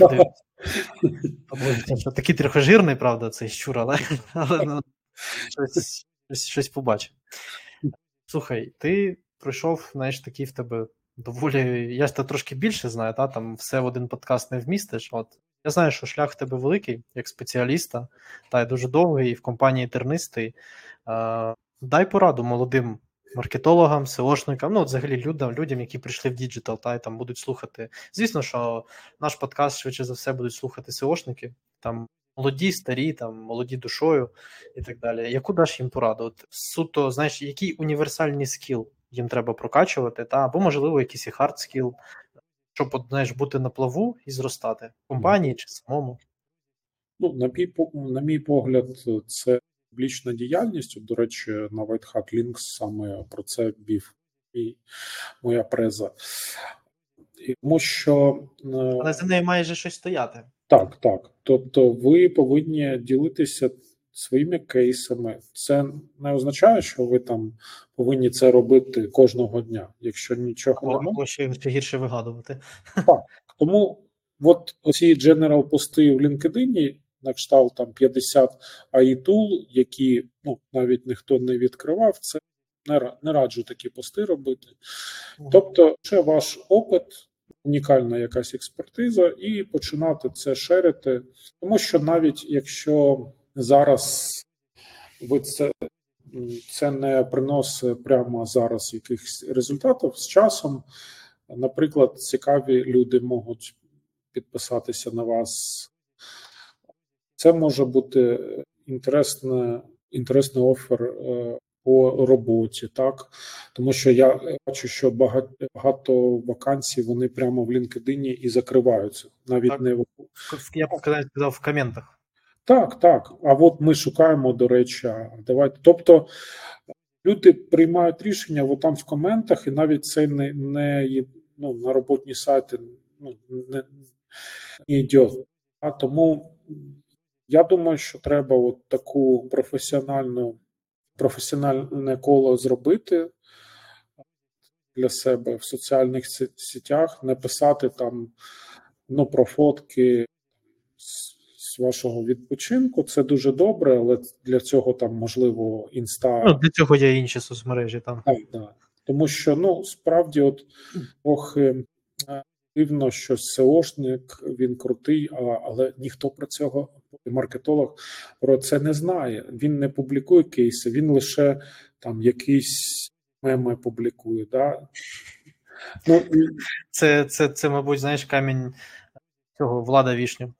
Що такий трьохожирний, правда, цей щур, але, але ну, щось, щось, щось побачив. Слухай, ти пройшов, знаєш, такий в тебе доволі, я ж тебе трошки більше знаю, та, там все в один подкаст не вмістиш, от. Я знаю, що шлях в тебе великий, як спеціаліста, та й дуже довгий, і в компанії тернистий. Е, дай пораду молодим маркетологам, сеошникам, ну, от взагалі людям, людям, які прийшли в діджитал, та й там будуть слухати. Звісно, що наш подкаст, швидше за все, будуть слухати сеошники, там молоді, старі, там молоді душою і так далі. Яку даш їм пораду? От, суто, знаєш, який універсальний скіл їм треба прокачувати, та, або, можливо, якийсь і хард скіл, щоб, знаєш, бути на плаву і зростати в компанії чи самому? Ну, на мій, на мій погляд, це публічна діяльність. До речі, на White Hat Links саме про це бів і моя преза. Тому що... Але за нею має же щось стояти. Так, так. Тобто ви повинні ділитися своїми кейсами. Це не означає, що ви там повинні це робити кожного дня, якщо нічого немає. Або ще, ще гірше вигадувати. Так, тому от оці general пости в LinkedIn, на кшталт там п'ятдесят ей ай Tool, які, ну, навіть ніхто не відкривав, це не, не раджу такі пости робити. Тобто, ще ваш опит, унікальна якась експертиза, і починати це шерити. Тому що навіть якщо зараз ви це, це не приносить прямо зараз якихось результатів, з часом, наприклад, цікаві люди можуть підписатися на вас. Це може бути інтересне, інтересний офер е, по роботі, так? Тому що я бачу, що багато, багато вакансій, вони прямо в LinkedIn і закриваються. Навіть Так. не в... В- в- Я б сказав, сказав в коментах. Так, так. А от ми шукаємо, до речі, а давайте. Тобто люди приймають рішення от там в коментах, і навіть це не, не є, ну, на роботні сайти ну, не, не йде. А тому я думаю, що треба от таку професіональну, професіональне коло зробити для себе в соціальних сі- сітях, не писати там ну, про фотки з, з вашого відпочинку. Це дуже добре, але для цього там можливо інста. Ну, для цього є інші соцмережі там. Так, да. Тому що ну справді, от трохи е, дивно, що сеошник він крутий, а, але ніхто про цього, маркетолог, про це не знає. Він не публікує кейси, він лише там якісь меми публікує. Да? Ну, і, Це, це, це, мабуть, знаєш, камінь цього Влада Вішню.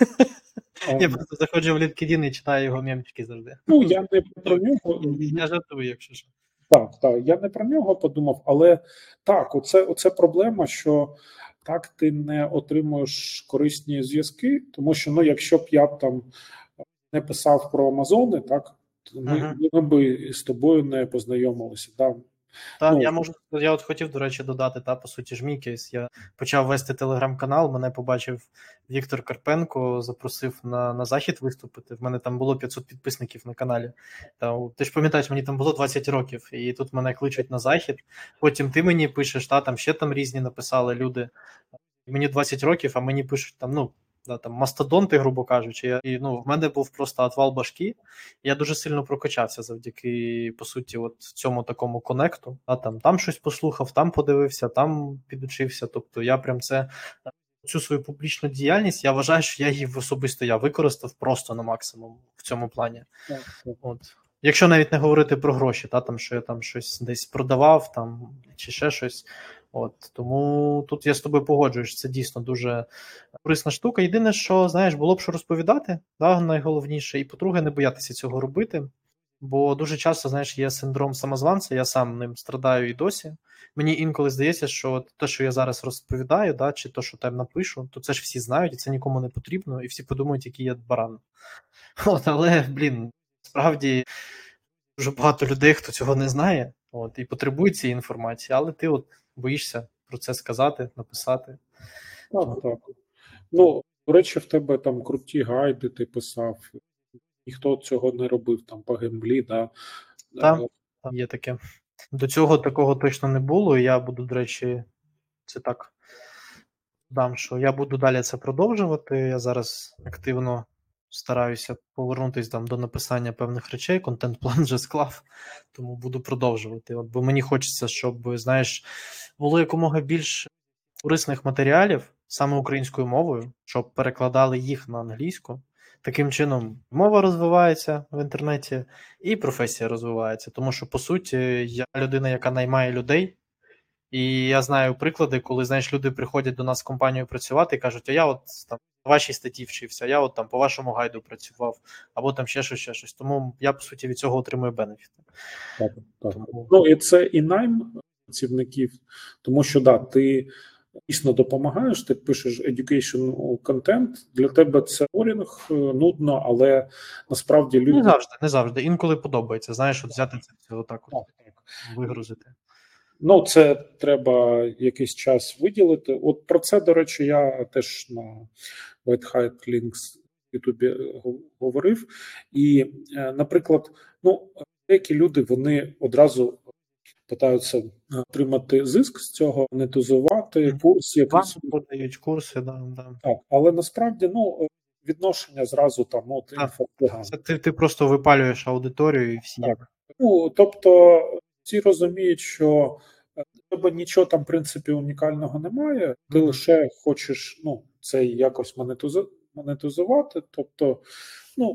а, Я просто заходжу в LinkedIn і читаю його мемчики завжди. ну я не про нього. Я жартую, якщо що. Так, так, я не про нього подумав, але так, оце, оце проблема, що так ти не отримуєш корисні зв'язки, тому що ну, якщо б я б там не писав про Амазони, так то ми, Ага. ми б з тобою не познайомилися. Да? Та, Ну, я можу, я от хотів, до речі, додати, та, по суті ж мій кейс. Я почав вести телеграм-канал, мене побачив Віктор Карпенко, запросив на, на захід виступити. В мене там було п'ятсот підписників на каналі. Та, ти ж пам'ятаєш, мені там було двадцять років, і тут мене кличуть на захід. Потім ти мені пишеш, та, там ще там різні написали люди. Мені двадцять років, а мені пишуть там, ну, да, там мастодонти, грубо кажучи. Я, і, ну, в мене був просто отвал башки. Я дуже сильно прокачався завдяки, по суті, от цьому такому конекту. А там, там щось послухав, там подивився, там підучився. Тобто я прям це цю свою публічну діяльність, я вважаю, що я її особисто я використав просто на максимум в цьому плані. так, так. От. Якщо навіть не говорити про гроші, та там що я там щось десь продавав, там чи ще щось. От тому тут я з тобою погоджуюсь, це дійсно дуже корисна штука. Єдине, що знаєш, було б що розповідати, да, найголовніше, і по-друге, не боятися цього робити. Бо дуже часто, знаєш, є синдром самозванця, я сам ним страдаю і досі. Мені інколи здається, що те, що я зараз розповідаю, да, чи те, що там напишу, то це ж всі знають, і це нікому не потрібно, і всі подумають, який я баран. От, але, блін, справді дуже багато людей, хто цього не знає, от, і потребує цієї інформації, але ти от боїшся про це сказати, написати. Так, так. Ну, до речі, в тебе там круті гайди ти писав, ніхто цього не робив там по гемблі, да. Так, там є таке. До цього такого точно не було, і я буду, до речі, це так дам, що я буду далі це продовжувати. Я зараз активно стараюся повернутися там до написання певних речей, контент-план вже склав, тому буду продовжувати. От, бо мені хочеться, щоб, знаєш, було якомога більш корисних матеріалів саме українською мовою, щоб перекладали їх на англійську. Таким чином, мова розвивається в інтернеті і професія розвивається. Тому що, по суті, я людина, яка наймає людей, і я знаю приклади, коли, знаєш, люди приходять до нас в компанію працювати і кажуть, а я от там по вашій статті вчився, я от там по вашому гайду працював, або там ще щось, ще щось. Тому я, по суті, від цього отримую бенефіти. Так, так. Тому... Ну, і це і найм працівників, тому що, да, ти дійсно допомагаєш, ти пишеш education контент, для тебе це орінг, нудно, але насправді люди... Не завжди, не завжди. Інколи подобається, знаєш, от взяти це все отак от, Так, так. вигрузити. Ну, це треба якийсь час виділити. От про це, до речі, я теж на White Hat Links в Ютубі говорив. І, наприклад, ну, деякі люди, вони одразу питаються отримати зиск з цього, монетизувати курс якийсь. Вам подають курси, да, да. Так, але насправді, ну, відношення зразу там, от, інфопрограм. Це ти, ти просто випалюєш аудиторію і всі. Так. Ну, тобто, всі розуміють, що в тебе нічого там, в принципі, унікального немає, ти mm-hmm. лише хочеш, ну, це якось монетизувати, тобто, ну,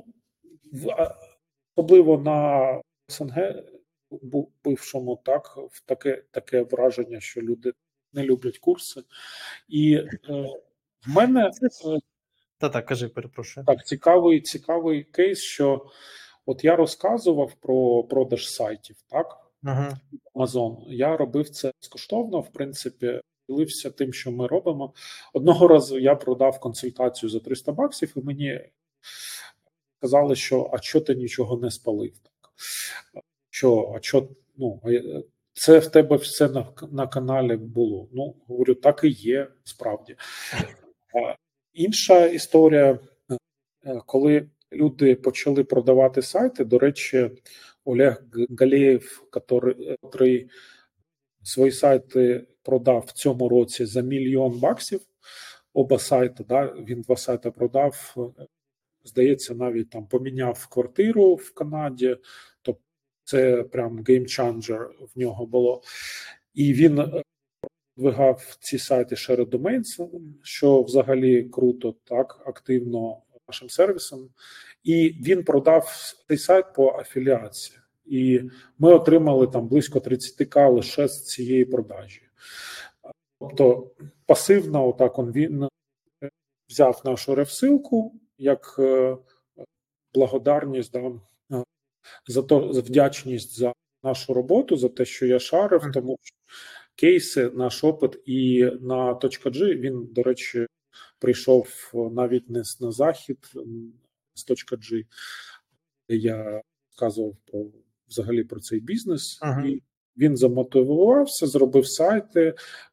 особливо на СНГ, бившому, так, в таке, таке враження, що люди не люблять курси. І е, в мене... Та-та, кажи, перепрошую. Так, цікавий, цікавий кейс, що от я розказував про продаж сайтів, так? Угу. Amazon. Я робив це безкоштовно, в принципі, ділився тим, що ми робимо. Одного разу я продав консультацію за триста баксів, і мені сказали, що а що ти нічого не спалив? Так? Що, а що, ну, це в тебе все на, на каналі було. Ну, говорю, так і є, справді. А інша історія, коли люди почали продавати сайти, до речі, Олег Галеєв, який свої сайти продав в цьому році за мільйон баксів, оба сайти, да, він два сайти продав, здається, навіть там поміняв квартиру в Канаді, тобто це прям геймчанджер в нього було. І він продвигав ці сайти Share Domains, що взагалі круто, так, активно нашим сервісом. І він продав цей сайт по афіліації. І ми отримали там близько тридцять тисяч лише з цієї продажі. Тобто пасивно отак он він взяв нашу рефсилку як благодарність, да, за то, за вдячність за нашу роботу, за те, що я шарив, тому що кейси, наш опит і на .G, він, до речі, прийшов навіть не на захід з .G, де я розказував про взагалі про цей бізнес, Ага. і він замотивувався, зробив сайти,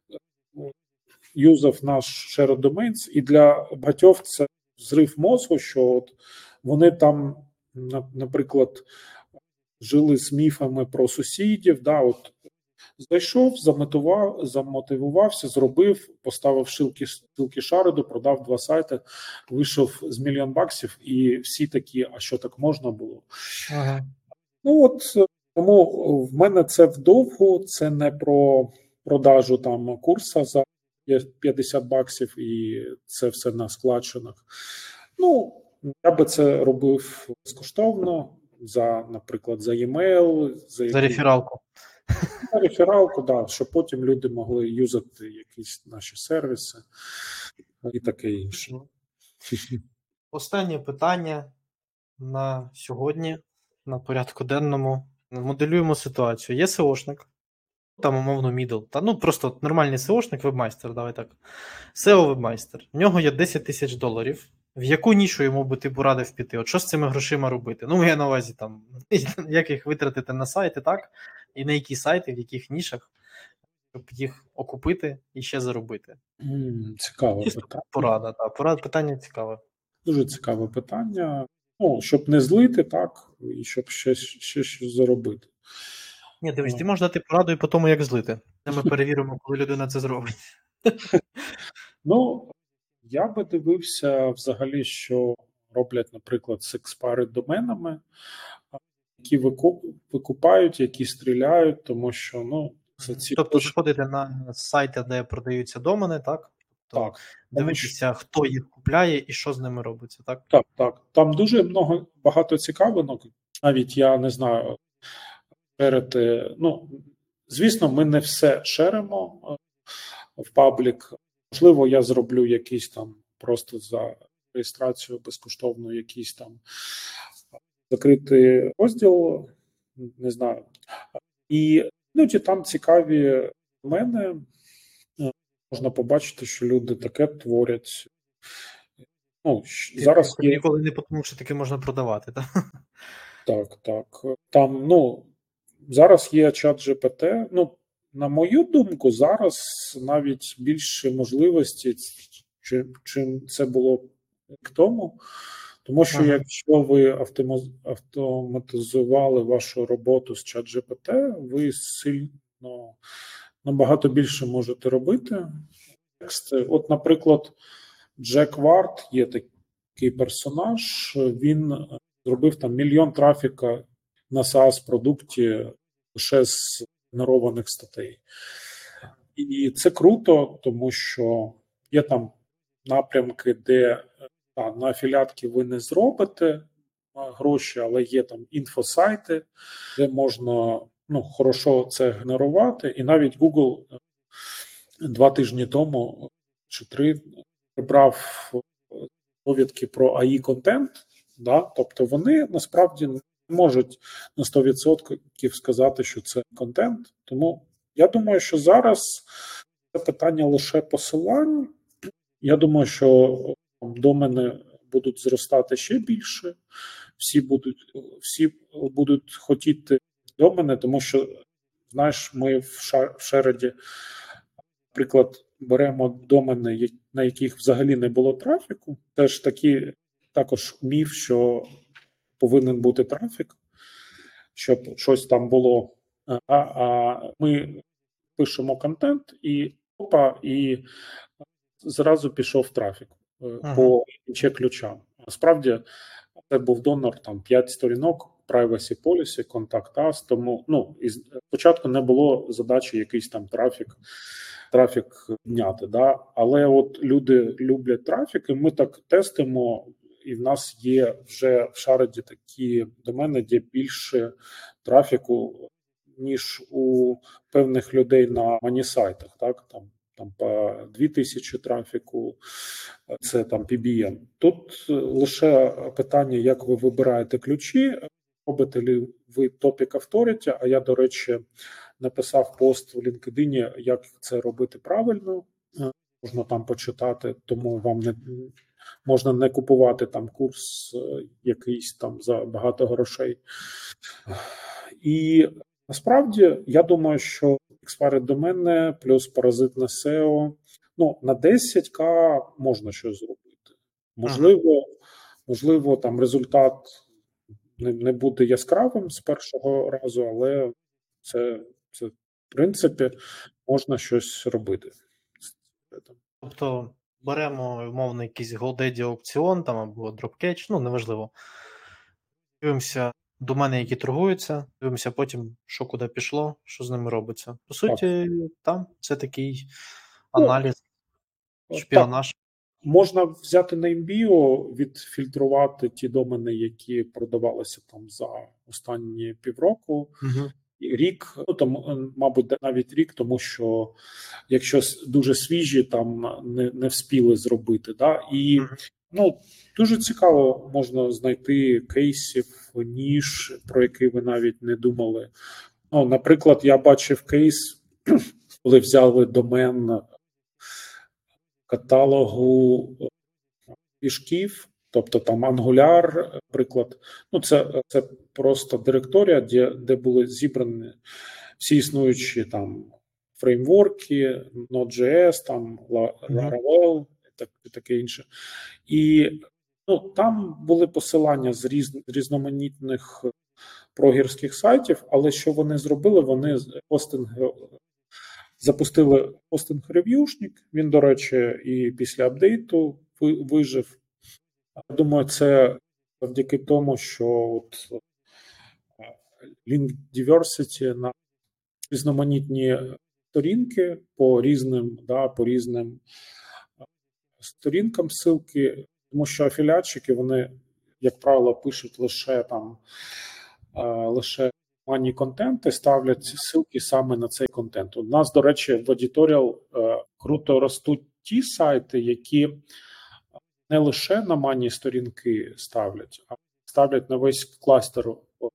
юзав наш Share Domains, і для багатьох це зрив мозку, що от вони там, наприклад, жили з міфами про сусідів, да, от зайшов, замотивував, замотивувався, зробив, поставив шилки, шилки шариду, продав два сайти, вийшов з мільйон баксів, і всі такі, а що так можна було? Ага. Ну от, тому в мене це вдовгу, це не про продажу там курсу за п'ятдесят баксів і це все на складчинах. Ну, я би це робив безкоштовно, за, наприклад, за e-mail, за, За рефералку. За рефералку, да, щоб потім люди могли юзати якісь наші сервіси і таке інше. Останнє питання на сьогодні, на порядку денному. Моделюємо ситуацію. Є сеошник, там умовно мідл, та ну просто нормальний сеошник, вебмайстер, давай так. сео-вебмайстер. В нього є десять тисяч доларів. В яку нішу йому би ти порадив піти? От що з цими грошима робити? Ну, я на увазі там, як їх витратити на сайти, так? І на які сайти, в яких нішах, щоб їх окупити і ще заробити. Mm, цікаве Чисто питання. порада, так. Порада, питання цікаве. Дуже цікаве питання. Ну, щоб не злити, так, і щоб ще, ще щось заробити. Ні, дивись, ти можеш дати пораду і по тому, як злити. Ми перевіримо, коли людина це зробить. Ну, я би дивився взагалі, що роблять, наприклад, з expired доменами, які викупають, які стріляють, тому що, ну, це ці... Тобто заходити на сайти, де продаються домени, так? Тобто так. дивитися, хто їх купляє і що з ними робиться, так? Так, так. Там дуже много, багато цікавинок. Навіть я не знаю, шерити, ну, звісно, ми не все шеримо в паблік. Можливо, я зроблю якийсь там просто за реєстрацію безкоштовно якийсь там закритий розділ, не знаю. І ну, там цікаві мене, можна побачити, що люди таке творять. Ну, Ти зараз є... ніколи не подумав, що таке можна продавати, так? Так, так. Там, ну, зараз є чат джі пі ті. Ну, на мою думку, зараз навіть більше можливості, чим, чим це було к тому. Тому що ага. якщо ви автоматизували вашу роботу з чат джі пі ті, ви сильно набагато більше можете робити. Тексти. От, наприклад, Джек Варт є такий персонаж, він зробив там мільйон трафіка на SaaS-продукті лише з генерованих статей. І це круто, тому що є там напрямки, де та, на афіліатки ви не зробите гроші, але є там інфосайти, де можна ну, хорошо це генерувати. І навіть Google два тижні тому чи три прибрав довідки про ей ай контент, да, тобто вони насправді не можуть на сто відсотків сказати, що це контент. Тому я думаю, що зараз це питання лише посилань. Я думаю, що домени будуть зростати ще більше, всі будуть, всі будуть хотіти домени, тому що, знаєш, ми в Шереді, наприклад, беремо домени, на яких взагалі не було трафіку. Це ж такі, також міф, що повинен бути трафік, щоб щось там було. А, а ми пишемо контент і опа, і зразу пішов трафік Ага. по ключам ключам. Насправді, це був донор, там п'ять сторінок, privacy policy, contact us, тому, ну, і спочатку не було задачі якийсь там трафік, трафік підняти, да? Але от люди люблять трафік, і ми так тестимо, і в нас є вже в Шареді такі домени, де більше трафіку, ніж у певних людей на мані-сайтах, так, там, там по дві тисячі трафіку, це там пі бі ем. Тут лише питання, як ви вибираєте ключі, робите ли ви Topic Authority, а я, до речі, написав пост в LinkedIn, як це робити правильно, можна там почитати, тому вам не можна не купувати там курс якийсь там за багато грошей. І насправді, я думаю, що expired домени плюс паразитне сео, ну, на десять тисяч можна щось зробити. Можливо, ага. можливо, там результат не, не буде яскравим з першого разу, але це, це, в принципі, можна щось робити. Тобто беремо, умовно, якийсь GoDaddy аукціон там або Dropcatch, ну, неважливо. Дивимося домени, які торгуються, дивимося потім, що куди пішло, що з ними робиться. По суті, так. Там це такий аналіз, ну, шпіонаж. Так. Можна взяти на імбіо, відфільтрувати ті домени, які продавалися там за останні півроку, угу. рік, ну там, мабуть, навіть рік, тому що якщо дуже свіжі, там не, не вспіли зробити. Да? І угу. ну, дуже цікаво можна знайти кейсів, ніж, про які ви навіть не думали. Ну, наприклад, я бачив кейс, коли взяли домен каталогу пішків, тобто там Angular, наприклад, ну це, це просто директорія, де, де були зібрані всі існуючі там фреймворки, Node.js, там Laravel, так, і таке інше. І ну, там були посилання з різ, різноманітних прогерських сайтів, але що вони зробили? Вони постинг запустили постинг-рев'юшник, він, до речі, і після апдейту вижив. Я думаю, це завдяки тому, що от Link Diversity на різноманітні сторінки по різним, да, по різним сторінкам ссылки, тому що афіліатчики, вони, як правило, пишуть лише там, лише мані контенти, ставлять ссылки саме на цей контент. У нас, до речі, в Editorial е, круто ростуть ті сайти, які не лише на мані сторінки ставлять, а ставлять на весь кластер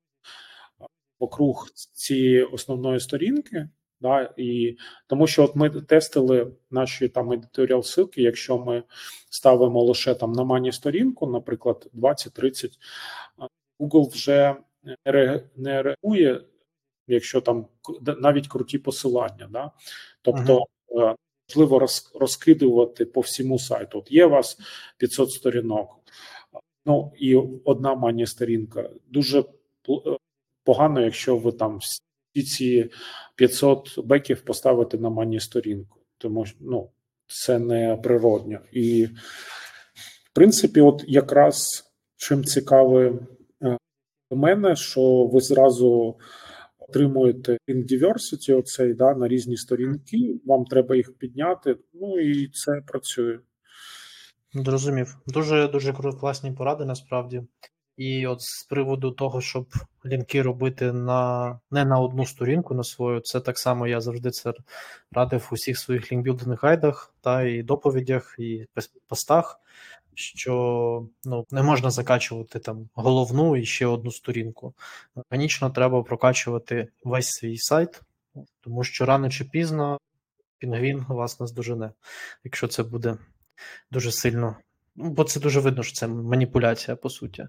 округ цієї основної сторінки. Да, і тому що от ми тестили наші там Editorial ссылки, якщо ми ставимо лише там на мані сторінку, наприклад, двадцять-тридцять, Google вже не реагує, якщо там навіть круті посилання, да? Тобто uh-huh. можливо розкидувати по всьому сайту. От є у вас п'ятсот сторінок, ну і одна мані сторінка. Дуже погано, якщо ви там всі ці п'ятсот беків поставите на мані сторінку, тому що ну, це не природньо. І в принципі, от якраз чим цікаве у мене, що ви зразу отримуєте link diversity оцей, да, на різні сторінки, вам треба їх підняти, ну і це працює. Зрозумів. Дуже, дуже класні поради, насправді. І от з приводу того, щоб лінки робити на, не на одну сторінку на свою, це так само я завжди це радив у всіх своїх лінкбілдинг гайдах, та і доповідях, і постах. що ну, не можна закачувати там головну і ще одну сторінку. Органічно треба прокачувати весь свій сайт, тому що рано чи пізно Пінгвін вас наздожене, якщо це буде дуже сильно. Ну, бо це дуже видно, що це маніпуляція, по суті.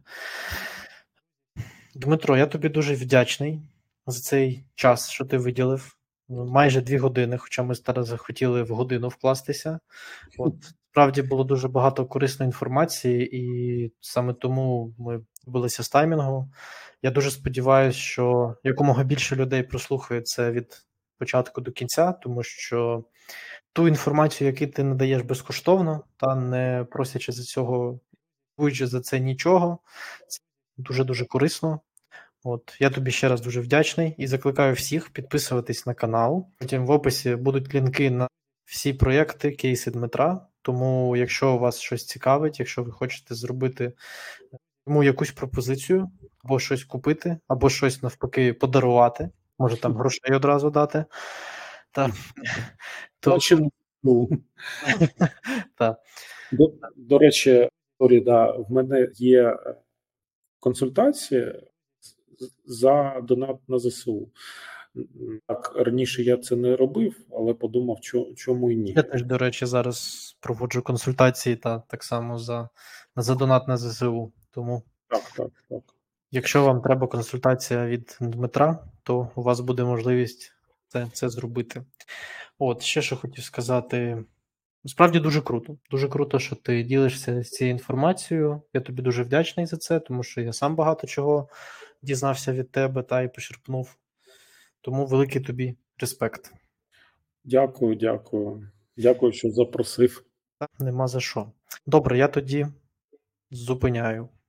Дмитро, я тобі дуже вдячний за цей час, що ти виділив. Майже дві години, хоча ми зараз захотіли в годину вкластися. От, справді було дуже багато корисної інформації, і саме тому ми вбилися з таймінгу. Я дуже сподіваюся, що якомога більше людей прослухає це від початку до кінця, тому що ту інформацію, яку ти надаєш безкоштовно, та не просячи за цього, купуючи за це нічого, це дуже-дуже корисно. От, я тобі ще раз дуже вдячний і закликаю всіх підписуватись на канал. Потім в описі будуть лінки на всі проєкти, кейси Дмитра. Тому, якщо вас щось цікавить, якщо ви хочете зробити йому якусь пропозицію, або щось купити, або щось навпаки подарувати, може там грошей одразу дати. Та, то... Ну, та. До, до речі, да, в мене є консультація за донат на ЗСУ. Так, раніше я це не робив, але подумав, чому і ні. Я теж, до речі, зараз проводжу консультації та так само за, за донат на ЗСУ. Тому, так, так, так. Якщо вам треба консультація від Дмитра, то у вас буде можливість це, це зробити. От, ще що хотів сказати. Справді дуже круто. Дуже круто, що ти ділишся цією інформацією. Я тобі дуже вдячний за це, тому що я сам багато чого дізнався від тебе та й почерпнув. Тому великий тобі респект. Дякую, дякую. Дякую, що запросив. Нема за що. Добре, я тоді зупиняю.